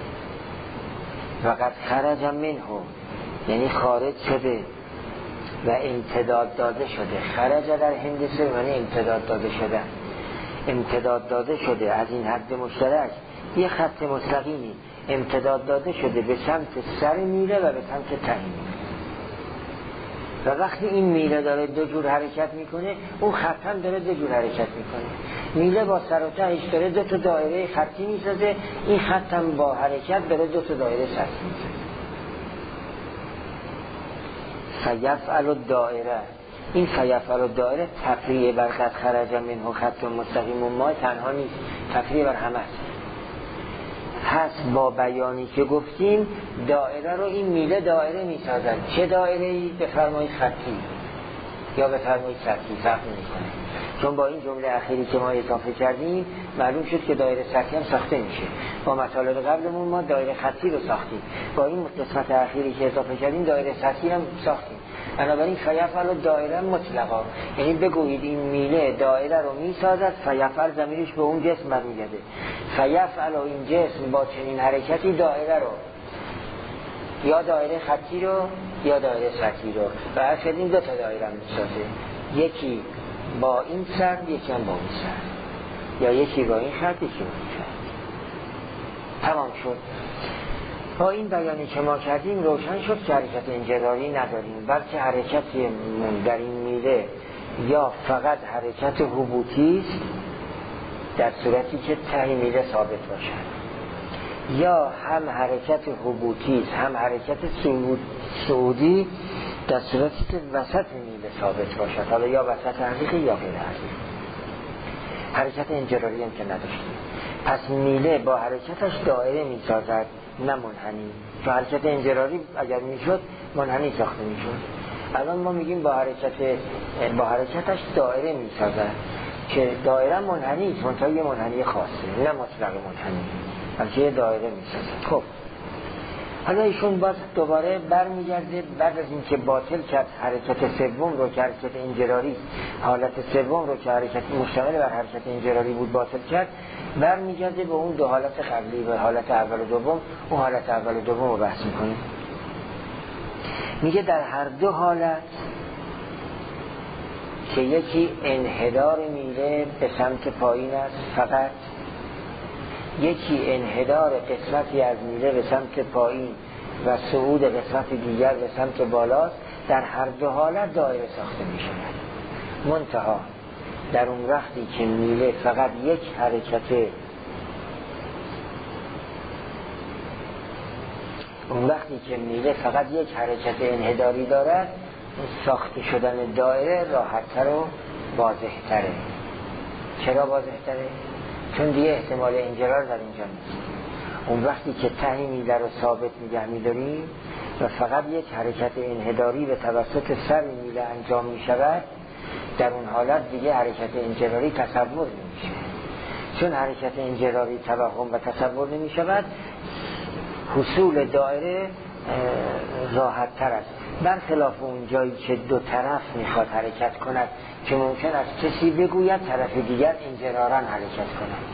وقت خرج منه، یعنی خارج شده و امتداد داده شده. خرج در هندسه یعنی امتداد داده شده، امتداد داده شده از این حد مشترک یه خط مستقیمی امتداد داده شده به سمت سر میله و به سمت ته میله. و وقتی این میله داره دو جور حرکت میکنه، اون خط هم داره دو جور حرکت میکنه. میله با سر و تهش داره دو تا دایره خطی میسازه، این خط هم با حرکت داره دو تا دایره سطحی میسازه. فیفعل الدائره، این فیفعل الدائره تفریع بر قد خرج منه خط مستقیم و ما تنها نیست، تفریع بر همه است. هست با بیانی که گفتیم دائره رو این میله دائره میسازد. چه دائره‌ای؟ بفرمایید خطی یا بفرمایید سطحی، فرق نمی‌کنه. چون با این جمله اخیری که ما اضافه کردیم معلوم شد که دایره سطحی هم ساخته میشه. با مطالب قبلمون ما دایره خطی رو ساختیم، با این قسمت اخیری که اضافه کردیم دایره سطحی هم ساختیم. بنابراین فیفعل دایره مطلقا، یعنی بگویید این میله دایره رو میسازد. فیفعل ضمیرش به اون جسم برمیگرده. فیفعل این جسم با چنین حرکتی دایره رو، یا دایره خطی رو یا دایره سطحی رو، و هر کدوم دو تا دایره میسازه، یکی با این سر یکی هم با این سر، یا یکی با این خط یکی با این خط. تمام شد. با این بیانی که ما کردیم روشن شد که حرکت انجراری نداریم، بلکه حرکتی در این میله یا فقط حرکت هبوطی است در صورتی که ته میله ثابت باشد، یا هم حرکت هبوطی است هم حرکت صعودی در صورتی که وسط میله ثابت باشد، حالا یا وسط حقیقی یا غیر حقیقی. حرکت انجراری هم که نداشتیم. پس میله با حرکتش دایره میسازد نه منحنی، چون حرکت انجراری اگر میشد منحنی ساخته میشد. الان ما میگیم با حرکت با حرکتش دایره میسازد که دایره منحنی است، منتها یه منحنی خاصه، نه مطلق منحنی، بلکه یه دایره میسازد. خب حالا ایشون باز دوباره برمیگرده بعد از اینکه باطل کرد حرکت سوم رو که حرکت انجراری، حالت سوم رو که حرکت مشتمل بر حرکت انجراری بود باطل کرد، برمیگرده به اون دو حالت قبلی، به حالت اول و دوم. اون حالت اول و دوم رو بحث میکنه. میگه در هر دو حالت که یکی انحدار میله به سمت پایین است فقط، یکی انحدار قسمتی از میله به سمت پایین و صعود قسمت دیگر به سمت بالاست، در هر دو حالت دایره ساخته می شود. منتها در اون وقتی که میله فقط یک حرکت اون وقتی که میله فقط یک حرکت انحداری دارد، ساخته شدن دایره راحت‌تر و واضح‌تره. چرا واضح‌تره؟ چون دیگه احتمال انجرار در اینجا نیست. اون وقتی که ته میله رو ثابت نگه می‌داریم و فقط یک حرکت انحداری به توسط سر میله انجام می‌شود، در اون حالت دیگه حرکت انجراری تصور نمیشه. چون حرکت انجراری توهم و تصور نمی‌شود، حصول دایره راحت تر است، برخلاف اون جایی که دو طرف میخواد حرکت کند که ممکن است کسی بگوید طرف دیگر انجرارا حرکت کند.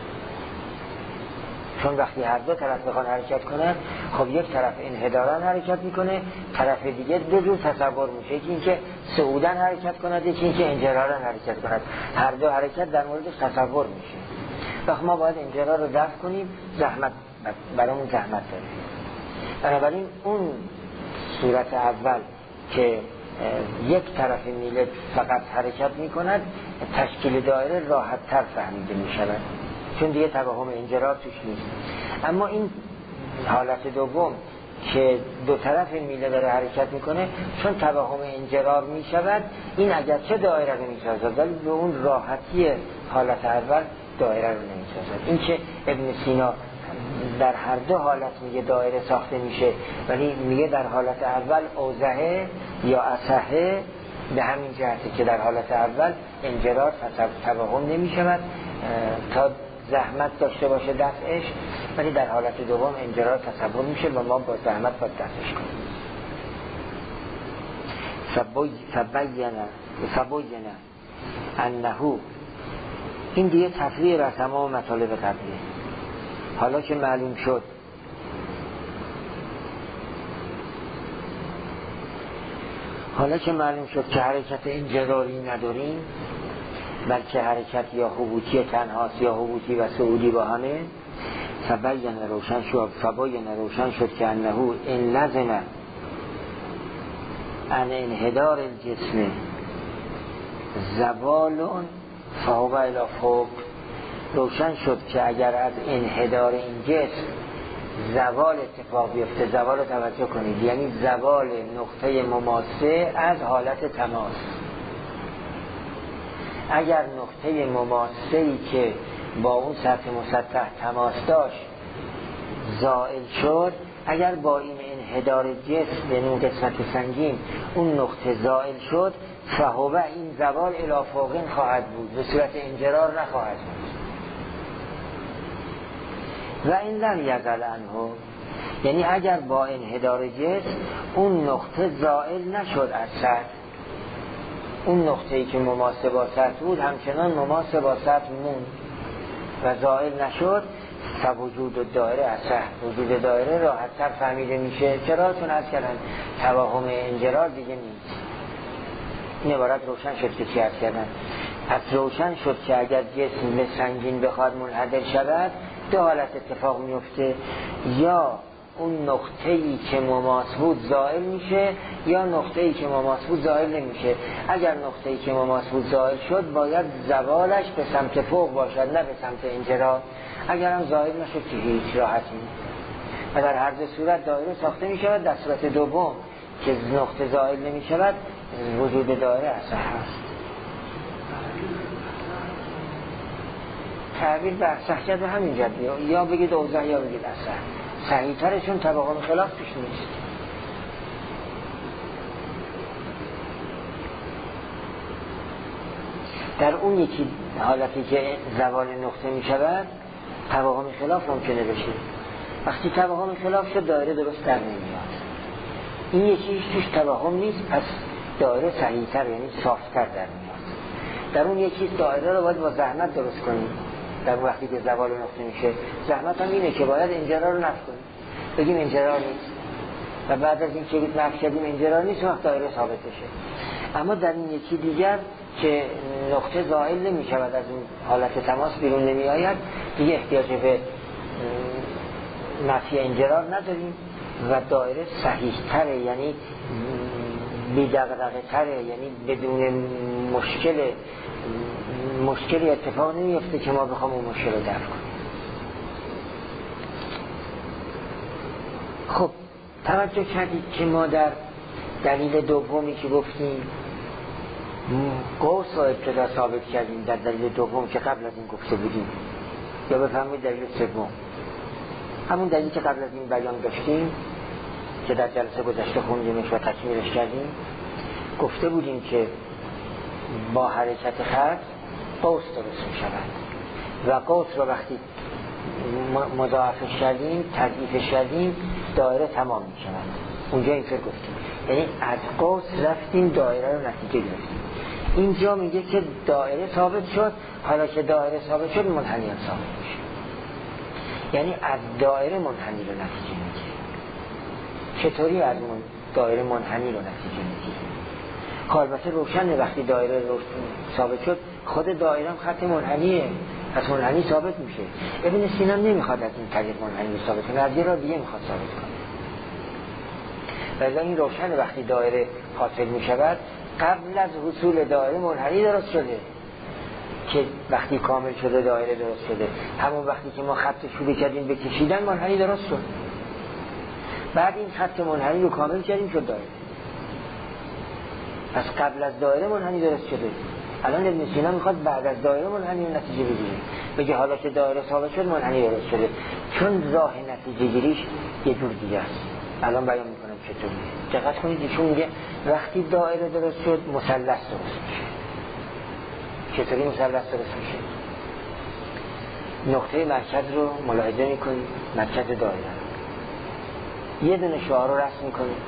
چون وقتی هر دو طرف بخوان حرکت کنن، خب یک طرف انحدارا حرکت میکنه، طرف دیگه دو جور تصور میشه، یکی اینکه صعودا حرکت کند، یکی اینکه انجرارا حرکت کند. هر دو حرکت در موردش تصور میشه. وقت ما باید انجرار رو دفع کنیم، زحمت برامون زحمت داره. بنابراین اون صورت اول که یک طرف میله فقط حرکت میکند، تشکیل دایره راحت تر فهمیده میشود، چون دیگه توهم انجرار توش نیست. اما این حالت دوم که دو طرف میله داره حرکت میکنه، چون توهم انجرار میشود، این اگرچه دایره رو میسازد ولی به اون راحتی حالت اول دایره رو نمیسازد. این که ابن سینا در هر دو حالت میگه دایره ساخته میشه، ولی میگه در حالت اول اوضحه یا اصحه، به همین جهته که در حالت اول انجرار توهم نمیشود تا زحمت داشته باشه دفعش، ولی در حالت دوم انجرار تصور میشه و ما با زحمت باید دفعش کنیم. فبینه فبینه انهو، این دیگه تفریع را تمام مطالب قبلیه. حالا که معلوم شد حالا که معلوم شد که حرکت انجراری نداریم، بلکه حرکت یا حبوطی تنهاست یا حبوطی و صعودی با همه، فبین روشن شد فبین روشن شد که انهو ان لزم ان انحدار الجسم زوال فهو الی فوق. روشن شد که اگر از انحدار این جسم زوال اتفاق بیفته، زوال رو توجه کنید، یعنی زوال نقطه مماسه از حالت تماس. اگر نقطه مماسه‌ای که با اون سطح مسطح تماس داشت زائل شد، اگر با این انحدار جسم به اون قسمت سنگین اون نقطه زائل شد، فهو این زوال الی فوقین خواهد بود، به صورت انجرار نخواهد بود. و این لم یزل عنه، یعنی اگر با انحدار جسم اون نقطه زائل نشد از سطح، اون نقطه‌ای که مماسه با سطح بود همچنان مماسه با سطح موند و زائل نشد، فوجود دایره اصح، وجود دایره راحت‌تر فهمیده میشه. چرا؟ چون از کردن توهم انجرار دیگه نیست. این عبارت روشن شد که چی از کردن؟ پس روشن شد که اگر جسم سنگین بخواد منحدر شود، دو حالت اتفاق میفته، یا اون نقطه‌ای که مماس بود زائل میشه، یا نقطه‌ای که مماس بود زائل نمیشه. اگر نقطه‌ای که مماس بود زائل شد، باید زوالش به سمت فوق باشد، نه به سمت انجرار. اگر هم زائل نشد که هیچ راحتی نیست. و در هر دو صورت دایره ساخته میشود. در صورت دوم که نقطه زائل نمیشود، وجود دایره اصح هست. تعبیر به اصح کرد به همین جد، یا بگید اوضح یا بگید اصح، صحیح ترشون توهم خلاف پیش نیست. در اون یکی حالتی که زوال نقطه می شود توهم خلاف ممکنه بشه. وقتی توهم خلاف شد دایره درست در نمیاد. این یکیش توش توهم نیست، پس دایره صحیح تر یعنی صاف تر در میاد. در اون یکی دایره رو باید با زحمت درست کنیم. در وقتی که زوال نقطه میشه زحمت هم اینه که باید انجرار رو نفی کنیم، بگیم انجرار نیست، و بعد از این که نفی کردیم انجرار نیست وقت دایره ثابت بشه. اما در این یکی دیگر که نقطه زائل نمی شود، از اون حالت تماس بیرون نمی آید، دیگه احتیاج به نفی انجرار نداریم و دایره صحیح تره، یعنی بی دغدغه تره، یعنی بدون مشکل مشکلی اتفاق نمیفته که ما بخوام اون مشکل رو دفع کنیم. خب توجه کردید که ما در دلیل دومی که گفتیم قوس رو ابتدا ثابت کردیم، در دلیل دوم که قبل از این گفته بودیم، یا بفهمید دلیل سوم، همون دلیلی که قبل از این بیان داشتیم که در جلسه گذشته خوندیمش و تکمیلش کردیم، گفته بودیم که با حرکت خط قوس درست می شود و قوس رو وقتی مضاعفش کردیم، تضعیفش کردیم، دایره تمام می شود. اونجا این فکر گفتیم، یعنی از قوس رفتیم دایره رو نتیجه گرفتیم. اینجا میگه که دایره ثابت شد، حالا که دایره ثابت شد منحنی هم ثابت میشه، یعنی از دایره منحنی رو نتیجه میگیره. چطوری از من دایره منحنی رو نتیجه میگیره؟ البته روشنه وقتی دایره رو ثابت شد خود دایره هم خط منحنیه، از منحنی ثابت میشه. ابن سینا نمیخواد از این طریق منحنی ثابت کنه، از یه راه دیگه میخواد ثابت کنه. ولی این روشنه وقتی دایره حاصل میشود قبل از حصول دایره منحنی درست شده، که وقتی کامل شده دایره درست شده. همون وقتی که ما خط شروع کردیم به کشیدن منحنی درست شد، بعد این خط منحنی رو کامل کردیم شد دایره. پس قبل از دایره منحنی درست شده. الان ابن سینا میخواد بعد از دایره منحنی رو نتیجه بگیره، بگه حالا که دایره ثابت شد منحنی درست شده، چون راه نتیجه گیریش یه جور دیگه است. الان بیان میکنم چطوری. دقت کنید ایشون میگه وقتی دایره درست شد مثلث درست میشه. چطوری مثلث درست میشه؟ نقطه مرکز رو ملاحظه میکنید، مرکز دایره یه دونه شعاع رو رسم میکنید،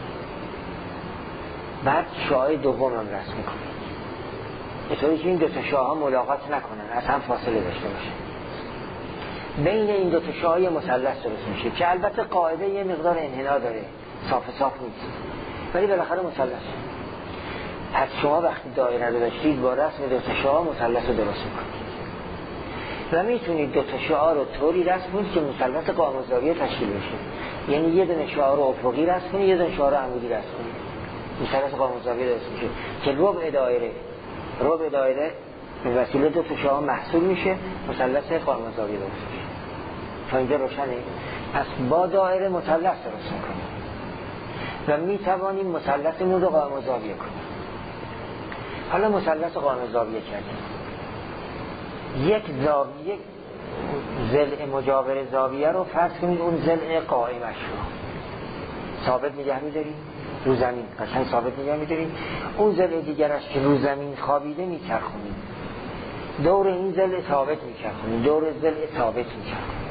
بعد شعاع دوم هم رسم میکنید، اینطوری که این دو تا شعاع ملاقات نکنن، از هم فاصله داشته باشه. بین این دو تا شعاع مثلث درست میشه که البته قاعده یه مقدار انحنا داره، صاف صاف نیست، ولی بالاخره مثلث. پس شما وقتی دایره رو داشتید با رسم دو تا شعاع مثلث رو درست میکنید و میتونید دو تا شعاع رو طوری رسم کنید که مثلث قائم الزاویه تشکیل بشه. یعنی یه دونه شعاع رو افقی رسم کنید، یه دونه شعاع رو عمودی رسم کنید، مثلث قائم الزاویه درست میشه که ربع دایره ربع دایره به وسیله دو تا شعاع محصول میشه، مثلث قائم الزاویه درست میشه. تا اینجا روشنه؟ پس با دایره مثلث درست میکنیم و میتوانیم مثلثمون رو قائم الزاویه کنیم. حالا مثلث قائم الزاویه کردیم، یک زاویه ضلع مجاور زاویه رو فرض کنید اون ضلع قائمش رو ثابت نگه می‌داریم رو زمین، قشنگ ثابت نگه می‌داریم. اون ضلع دیگرش که رو زمین خوابیده میچرخونیم، دور این ضلع ثابت میچرخونیم، دور ضلع ثابت میچرخونیم،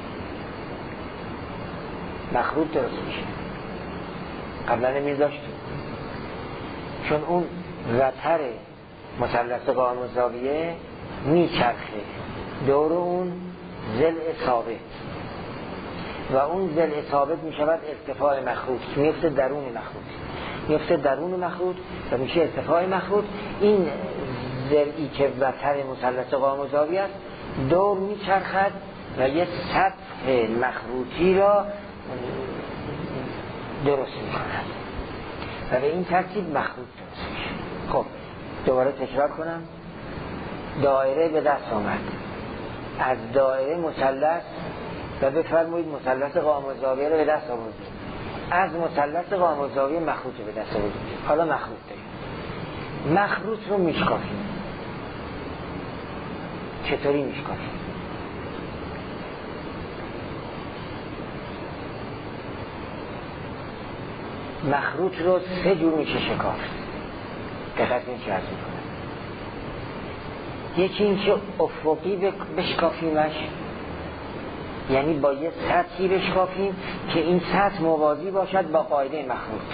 مخروط درست میشه. قبلا نمی‌داشتیم چون اون وتر مثلث قائم الزاویه میچرخه دور اون ضلع ثابت و اون ضلع ثابت میشود ارتفاع مخروط، میفته درون مخروط، میفته درون مخروط و میشه ارتفاع مخروط. این ضلعی که وتر مثلث قائم الزاویه است دور میچرخد و یه سطح مخروطی را درست میکند و به این ترتیب مخروط درست میشه. خب دوباره تکرار کنم، دایره به دست آمد، از دایره مثلث و بفرمایید مثلث قائم الزاویه رو به دست آوردیم، از مثلث قائم الزاویه مخروط رو به دست آوردیم. حالا مخروط داریم، مخروط رو میشکافیم. چطوری میشکافیم؟ مخروط رو سه جور میشه شکافت. دقت این چه عرض میکنه؟ یکی این که افقی بشکافیمش، یعنی با یه سطحی بشکافیم که این سطح موازی باشد با قاعده مخروط.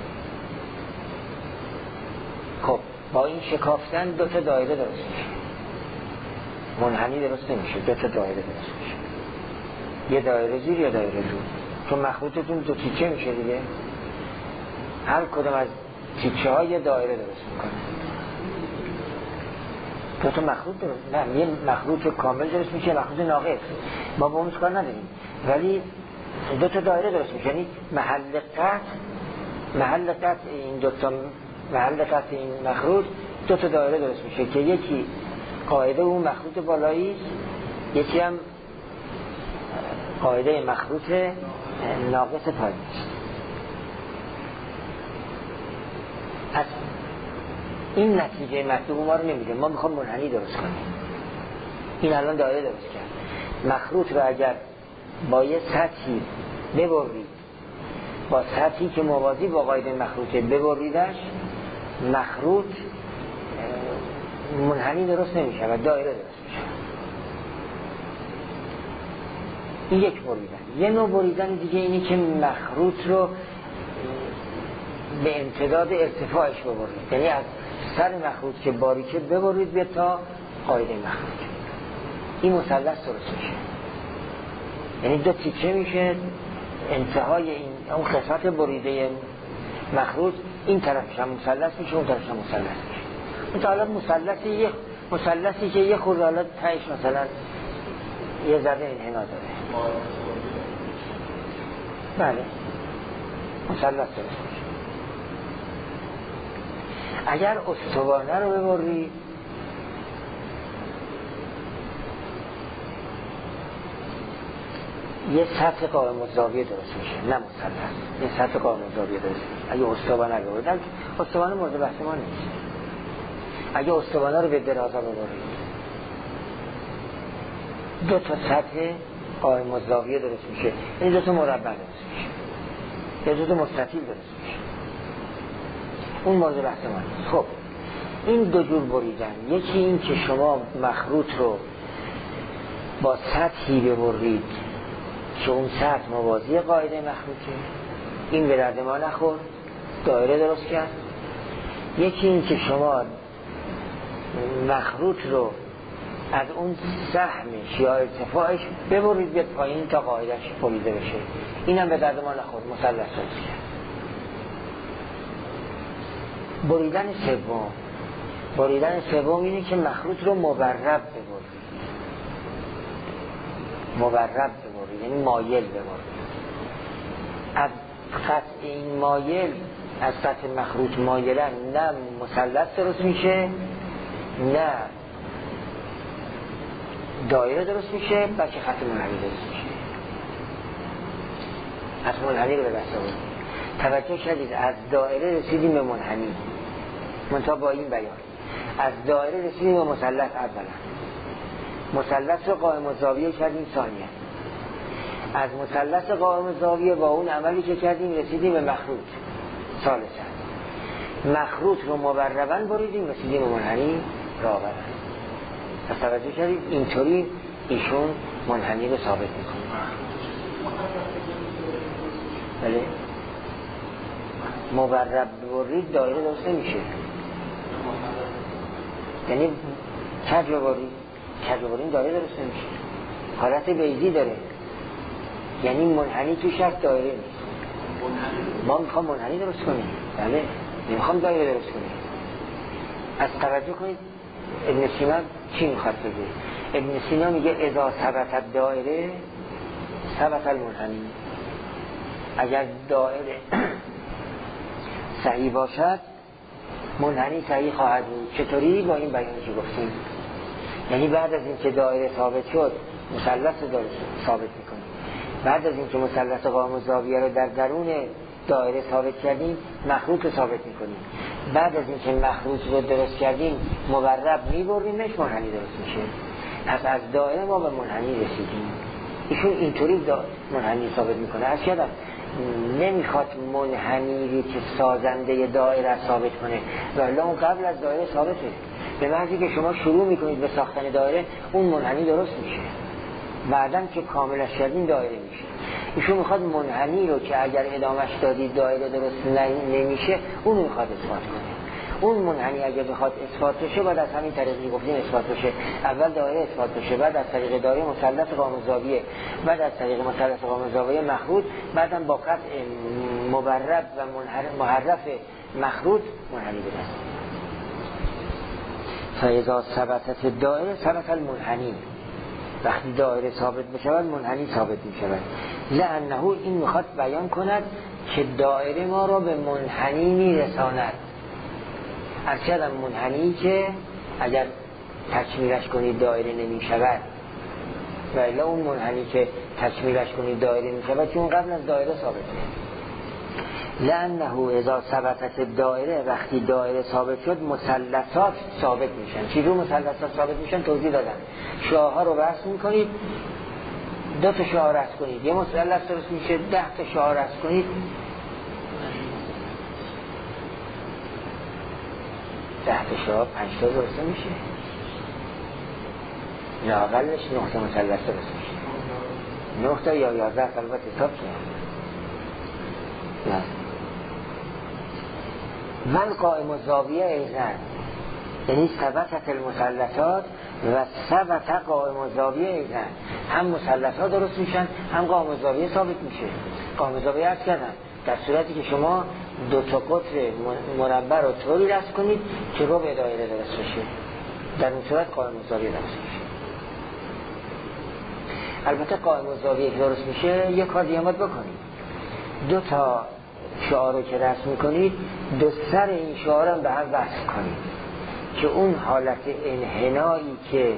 خب با این شکافتن دو تا دایره درست میشه، منحنی درست نمیشه، دو تا دایره درست میشه، یه دایره زیر یه دایره رو، چون مخروطتون دو تیکه میشه دیگه، هر کدوم از تیکه ها یه دایره درست میکنه. دو تا مخروط درست، نه یه مخروط کامل درست میشه، مخروط ناقص، ما با اون کار نداریم، ولی دو تا دایره درست میشه. یعنی محل قطع محل قطع این دو تا محل قطع این مخروط دو تا دایره درست میشه که یکی قاعده اون مخروط بالایی، یکی هم قاعده مخروط ناقص پایینی است. پس این نتیجه مطلوب ما رو نمیده، ما میخوام منحنی درست کنیم. این الان دایره درست کرد، مخروط رو اگر با یه سطحی ببرید، با سطحی که موازی با قاعده مخروطه ببریدش، مخروط منحنی درست نمیشه و دایره درست میشه. این یک بریدن. یه نوع بریدن دیگه اینی که مخروط رو به امتداد ارتفاعش ببرید، یعنی از سر مخروط که باریکه ببرید به تا قاعده مخروط. این مثلث درست میشه، یعنی دو تیکه میشه، انتهای این اون قسمت بریده مخروط این طرفش هم مثلث میشه، اون طرفش هم مثلث میشه. مثلا مثلثی یه مثلثی که یه خورده حالا تهش مثلا یه ذره انحنا داره، بله مثلث درست میشه. اگر استوانه رو ببری یه سطح قائم الزاویه درست میشه، نه مثلث، یه سطح قائم الزاویه درست میشه. اگه استوانه رو ببرید، استوانه مورد بحث ما نیست. اگه استوانه رو به درازا ببرید دو تا سطح قائم الزاویه درست میشه، این دو تا مربع درست میشه، یا دو تا مستطیل درست میشه. اون مورد بحث ما نیست. خب این دو جور بریدن، یکی این که شما مخروط رو با سطحی ببرید که اون سطح موازی قاعده مخروطه، این به درد ما نخورد، دایره درست کرد. یکی این که شما مخروط رو از اون سهمش یا ارتفاعش ببرید به پایین تا قاعدهش بریده بشه، این هم به درد ما نخورد، مثلث درست کرد. بریدن سوم بریدن سوم اینه که مخروط رو مورب ببرید، مورب ببرید یعنی مایل ببرید. از خط این مایل، از سطح مخروط مایلن، نه مثلث درست میشه نه دایره درست میشه، بلکه خط منحنی درست میشه. از منحنی رو به دست آورید. توجه کردید از دایره رسیدیم به منحنی، منتها با این بیان از دایره رسیدیم به مثلث. اولا مثلث رو قائم الزاویه کردیم، ثانیا از مثلث قائم الزاویه با اون عملی که کردیم رسیدیم به مخروط، ثالثا مخروط رو موربا بریدیم رسیدیم به منحنی رابعا. پس توجه کردید اینطوری ایشون منحنی رو ثابت میکنه. بله مورب برید دایره درست نمیشه، یعنی کج ببرید کج ببرید دایره درست نمیشه، حالت بیضی داره، یعنی منحنی تو شرط دایره نیست. ما میخوام منحنی درست کنیم، بله نمیخوام دایره درست کنیم. از توجه کنید ابن سینا چی میخواد بگه؟ ابن سینا میگه اذا ثبت دایره ثبت المنحنی. اگر دایره صحیح باشد منحنی صحیح خواهد بود. چطوری؟ با این بیانی که گفتیم، یعنی بعد از اینکه دایره ثابت شد مثلث رو ثابت میکنیم، بعد از اینکه مثلث قائم الزاویه رو در درون دایره ثابت کردیم مخروط رو ثابت میکنیم، بعد از اینکه مخروط رو درست کردیم مورب میبریمش منحنی درست میشه. پس از دایره ما به منحنی رسیدیم. ایشون اینطوری منحنی ثابت میکنه. از کردم نمیخواد منحنی که سازنده دایره ثابت کنه، ولی اون قبل از دایره ثابته. به محضی که شما شروع میکنید به ساختن دایره اون منحنی درست میشه، بعدم که کاملش کردین دایره میشه. ایشون میخواد منحنی رو که اگر ادامش دادید دایره درست نمیشه اون میخواد اثبات کنه. اون منحنی اگر بخواد اثبات بشه بعد از همین طریقی گفتیم اثبات بشه، اول دایره اثبات بشه، بعد از طریق دایره مثلث قائم الزاویه، بعد از طریق مثلث قائم الزاویه مخروط، بعدم با قطع مبرب و محرف مخروط منحنی بده. فاذا ثبتت دایره ثبت المنحنی. وقتی دایره ثابت بشود منحنی ثابت میشود. لانه این میخواد بیان کند که دایره ما را به منحنی میرساند. ارشدم منحنی که اگر تکمیلش کنید دایره نمیشود، ولی اون منحنی که تکمیلش کنید دایره میشود چون قبل از دایره ثابته. لانه اذا ثبتت دایره، وقتی دایره ثابت شد مثلثات ثابت میشن. چی رو مثلثات ثابت میشن توضیح دادم. شاه‌ها رو بحث میکنید، دو تا شاه رسم کنید یه مثلث درست میشه، ده تا شاه رسم کنید ده تا شاه پنج تا درست میشه، لااقلش نه تا مثلث درست میشه. نه تا یا یازده البته حساب کنم. نه من قائم و زاویه ایزن، یعنی ثبتت المثلثات و ثبت قائم و زاویه ایزن، هم مثلثات درست میشن هم قائم و زاویه ثابت میشه. قائم و زاویه عرض کردن در صورتی که شما دو تا قطر مربع رو طوری رسم کنید که ربع دایره درست بشه، در اون صورت قائم و زاویه درست میشه. البته قائم و زاویه که درست میشه یک کار دیگه باید بکنید، دو تا شعار رو که رسم میکنید دو سر این شعار هم به هم وصل کنید که اون حالت انحنایی که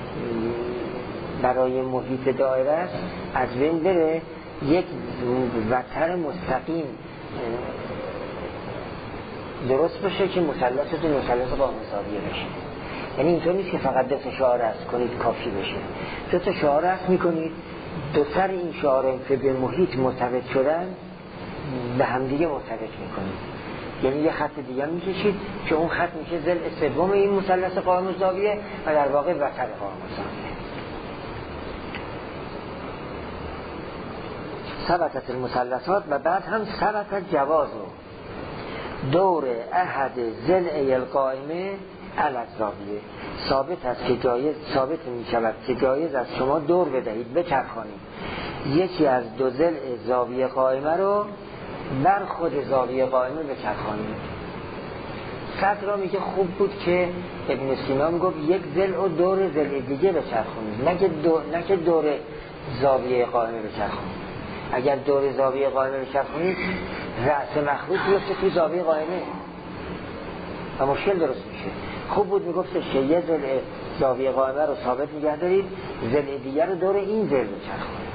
برای محیط دایره است از بین بره، یک وتر مستقیم درست بشه که مثلثتون مثلث قائم و زاویه بشه. یعنی اینطور نیست که فقط دو تا شعار رسم کنید کافی بشه، دو تا شعار رسم میکنید، دو سر این شعار که به محیط مرتبط شدن به همدیگه مرتبط میکنید، یعنی یه خط دیگه میکشید که اون خط میشه ضلع سوم این مثلث قائم و زاویه و در واقع وتر قائم و زاویه. ثبتت المثلثات و بعد هم ثبتت جوازو دور احد ضلع القائمه علی الزاویه، ثابت است که جایز ثابت می شود که جایز از شما دور بدهید بچرخانید یکی از دو ضلع زاویه قائمه رو بر خود زاویه قائمه بچرخانید. صدر را میگه خوب بود که ابن سینا میگفت یک ضلع و دور ضلع دیگه بچرخانید، نه که دو... نه که دور زاویه قائمه بچرخانید. اگر دور زاویه قائمه بچرخانید رأس مخروط بیفته توی زاویه قائمه و مشکل درست میشه. خوب بود میگفتش که یه ضلع زاویه قائمه رو ثابت نگه دارید، ضلع دیگر رو دور این ضلع بچرخانید.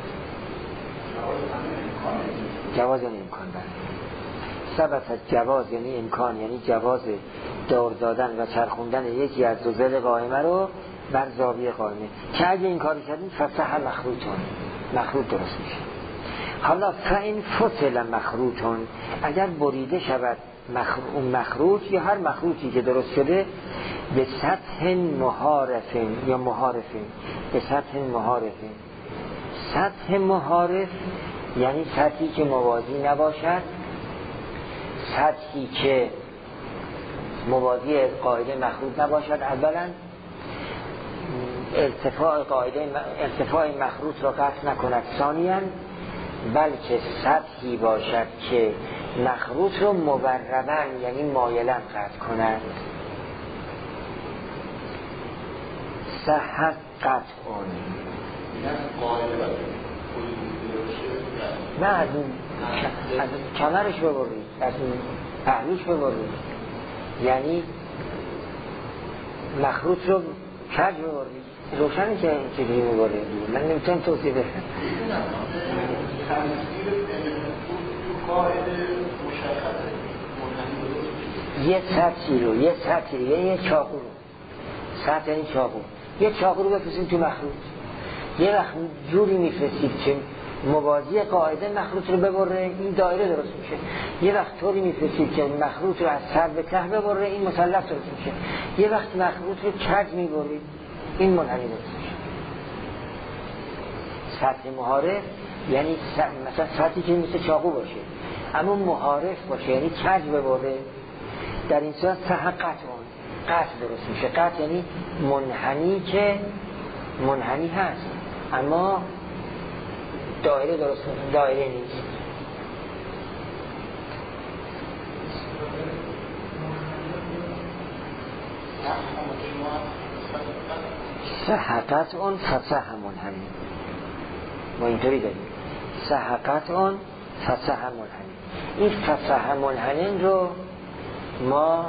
جواز یعنی امکان داره. ثبت جواز یعنی امکان، یعنی جواز دور دادن و چرخوندن یکی از دو ضلع قائمه رو بر زاویه قائمه که اگه این کاری کردیم فصح مخروطون مخروط درست میشه. حالا فاین فصل مخروطون اگر بریده شود اون مخروط یا هر مخروطی که درست شده به سطح محارفین یا محارفین به سطح محارفین، سطح محارف یعنی سطحی که موازی نباشد، سطحی که موازی قاعده مخروط نباشد. اولا ارتفاع قاعده ارتفاع مخروط را قطع نکند، ثانیاً بلکه سطحی باشد که مخروط رو مورباً یعنی مایلاً قطع کند. صحت قطع اون نه از اون از کمرش ببرید، از اون پهلوش ببرید، یعنی مخروط رو کج ببرید. روشنی که چیزی ببرید، من نمیتونم توصیح بکنم. یه سطحی رو یه سطحی رو یه چاقو رو سطح این چاقو یه چاقو رو بفرستید تو مخروط، یه وقت جوری میفرستید که موازی قاعده مخروط رو ببره، این دایره درست میشه. یه وقت طوری میفرستید که مخروط رو از سر به ته ببره، این مثلث درست میشه. یه وقت مخروط رو کج میبرید، این منحنی درست میشه. سطح محارف یعنی مثلا سطحی که مثل چاقو باشه اما محارف باشه یعنی کج ببره، در این صورت صحت قطع اون قطع درست میشه. قطع یعنی منحنی که منحنی هست اما دایره درست دایره نیست. صحت اون فصح منحنی ما اینطوری داریم، صحت اون فصح منحنی. این فصح منحنی رو ما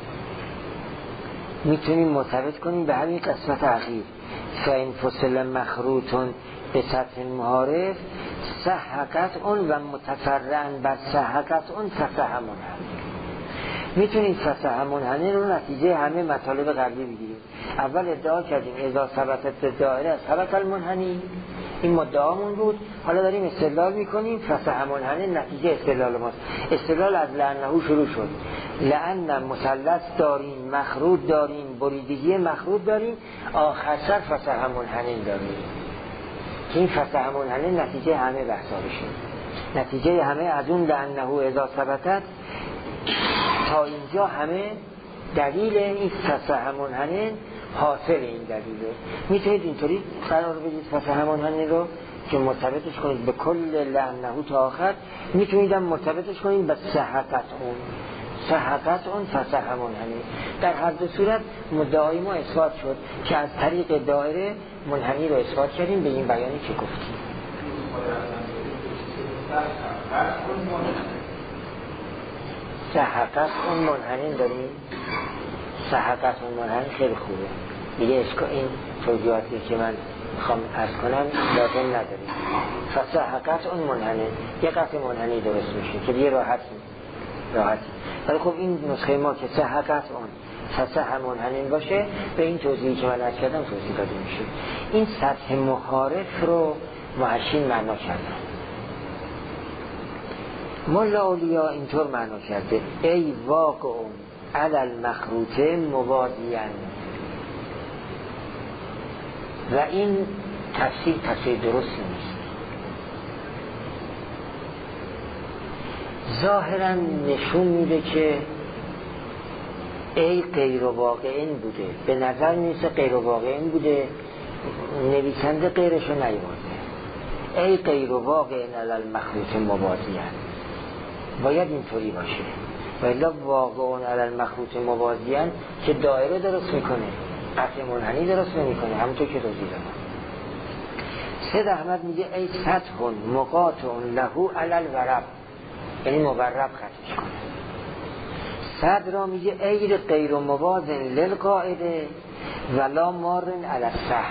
میتونیم مرتبط کنیم به همین قسمت اخیر، فاین فصل مخروطون به سطح محارف صحت اون و متفرعن بر صحت اون فصح منحنی. میتونیم فصح منحنی رو نتیجه همه مطالب قبلی بگیریم. اول ادعا کردیم اذا ثبتت دایره ثبت المنحنی، این مدعامون بود. حالا داریم استدلال میکنیم فصح منحنی نتیجه استدلال ماست. استدلال از لعنه شروع شد، لعن مثلث داریم، مخروط داریم، بریدگی مخروط داریم، آخر سر فصح منحنی داریم که این فصح منحنی نتیجه همه بحثا بشه، نتیجه همه از اون لانه اذا ثبتت تا اینجا همه دلیل این فصح منحنی حاصل این دلیله. میتونید اینطوری قرار بدید فصح منحنی رو که مرتبطش کنید به کل لانه تا آخر، میتونید هم مرتبطش کنید به صحقت اون صحقت اون فصح منحنی. در هر دو صورت مدعای ما اثبات شد که از طریق دایره منحنی رو اثبات کردیم به این بیانی که گفتیم. صحقت اون منحنی داریم، صحقت اون منحنی خیلی خوبه دیگه، این توضیحاتی که من میخوام عرض کنم لازم نداریم. فصحقت اون منحنی یه قطع منحنی درست میشه که دیگه راحتی راحتی ولی خب این نسخه ما که صحقت اون فصح منحنی باشه به این توضیحی که من عرض کردم توضیح داده میشه. این سطح مخالف رو محشین معنا کردن. مولا اولیا اینطور معنا کرده ای واقعون علی المخروطه موازیان، و این تفسیر تفسیر درستی نیست. ظاهرا نشون میده که ای غیر واقعین بوده، به نظر میرسه غیر واقعین بوده، نویسنده غیرشو نیورده. ای غیر واقعین علی المخروطه موازیان باید اینطوری باشه، ولی واقعون علی المخروطه موازیان که دایره درست میکنه، قطع منحنی درست نمیکنه، همونطور که توضیح دادم. سید احمد میگه ای سطح مقاطع له علی الورق، یعنی مورب خطش کنه. صد را میگه ای غیر موازن للقاعده ولا مارن علی السهم،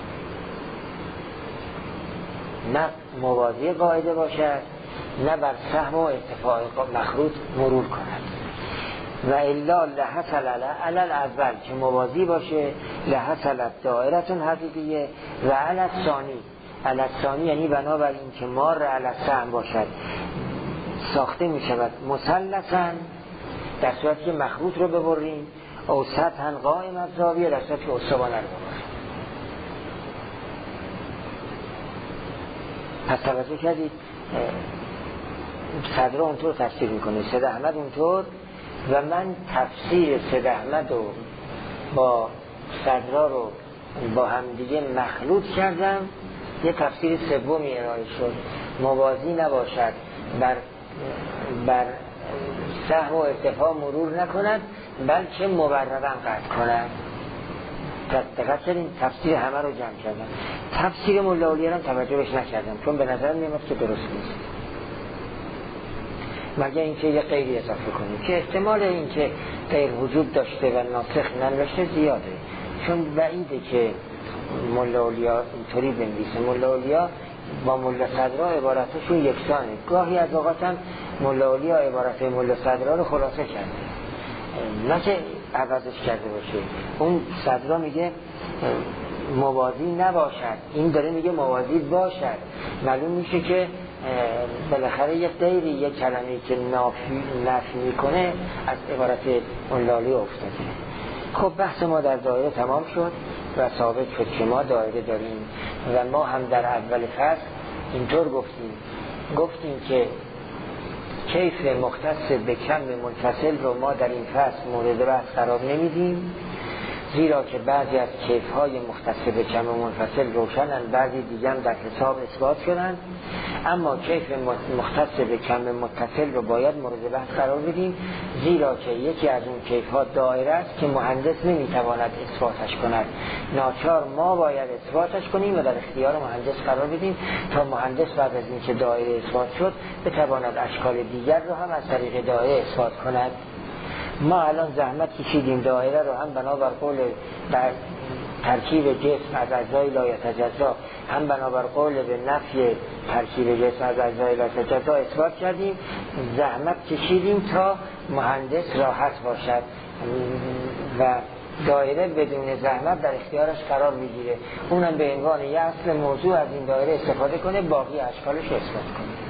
نه موازی قاعده باشد نه بر سهم و ارتفاع مخروط مرور کند. و الا لحصل علی الاول که موازی باشه، لحصل دائرتون حقیقیه، و علی الثانی، علی الثانی یعنی بنابراین که مار علی السهم باشد ساخته می شود مثلثاً در صورتی که مخروط رو ببریم، او سطحاً قائم الزاویه در صورتی که استوانه رو ببریم. پس توجه کردید صدر اونطور تفسیر میکنه، سید احمد اونطور، و من تفسیر سید احمد رو با صدرا رو با هم دیگه مخلوط کردم، یه تفسیر سومی ارائه شد، موازی نباشد، بر بر سهم و ارتفاع مرور نکند بلکه مبررن قطع کند. دقت کردین تفسیر همه رو جمع کردم. تفسیر مولا اولیاء هم توجهش نکردم چون به نظر میاد که درست نیست، مگر اینکه یه غیری اضافه کنیم که احتمال اینکه غیر وجود داشته و ناسخ نداشته زیاده، چون بعیده که مولا اولیاء اینطوری بنویسه. مولا اولیاء با مولا صدرا عبارتشون یکسانه، گاهی از اوقات هم مولا اولیاء عبارت مولا صدرا رو خلاصه کرده، نه که عوضش کرده باشه. اون صدرا میگه موازی نباشد، این داره میگه موازی باشد. معلوم میشه که بالاخره یک غیری یک کلمه‌ای که نافی نفی میکنه از عبارت مولا اولیاء افتاده. خب بحث ما در دایره تمام شد و ثابت شد که ما دایره داریم و ما هم در اول فصل اینطور گفتیم گفتیم که کیف مختص به کم منفصل رو ما در این فصل مورد بحث قرار نمیدیم، زیرا که بعضی از کیف‌های مختص به کم منفصل روشنن، بعضی دیگه هم در حساب اثبات شدن، اما کیف مختص به کم متصل رو باید مورد بحث قرار بدیم، زیرا که یکی از اون کیف‌ها دایره است که مهندس نمیتواند اثباتش کند، ناچار ما باید اثباتش کنیم و در اختیار مهندس قرار بدیم تا مهندس بعد از اینکه دایره اثبات شد بتواند اشکال دیگر رو هم از طریق دایره اثبات کند. ما الان زحمت کشیدیم دایره رو هم بنابر قول در ترکیب جسم از اجزای لا یتجزا، هم بنابر قول به نفی ترکیب جسم از اجزای لا یتجزا اثبات کردیم، زحمت کشیدیم تا مهندس راحت باشد و دایره بدون زحمت در اختیارش قرار میگیره، اونم به عنوان یه اصل موضوع از این دایره استفاده کنه، باقی اشکالش اثبات کنه.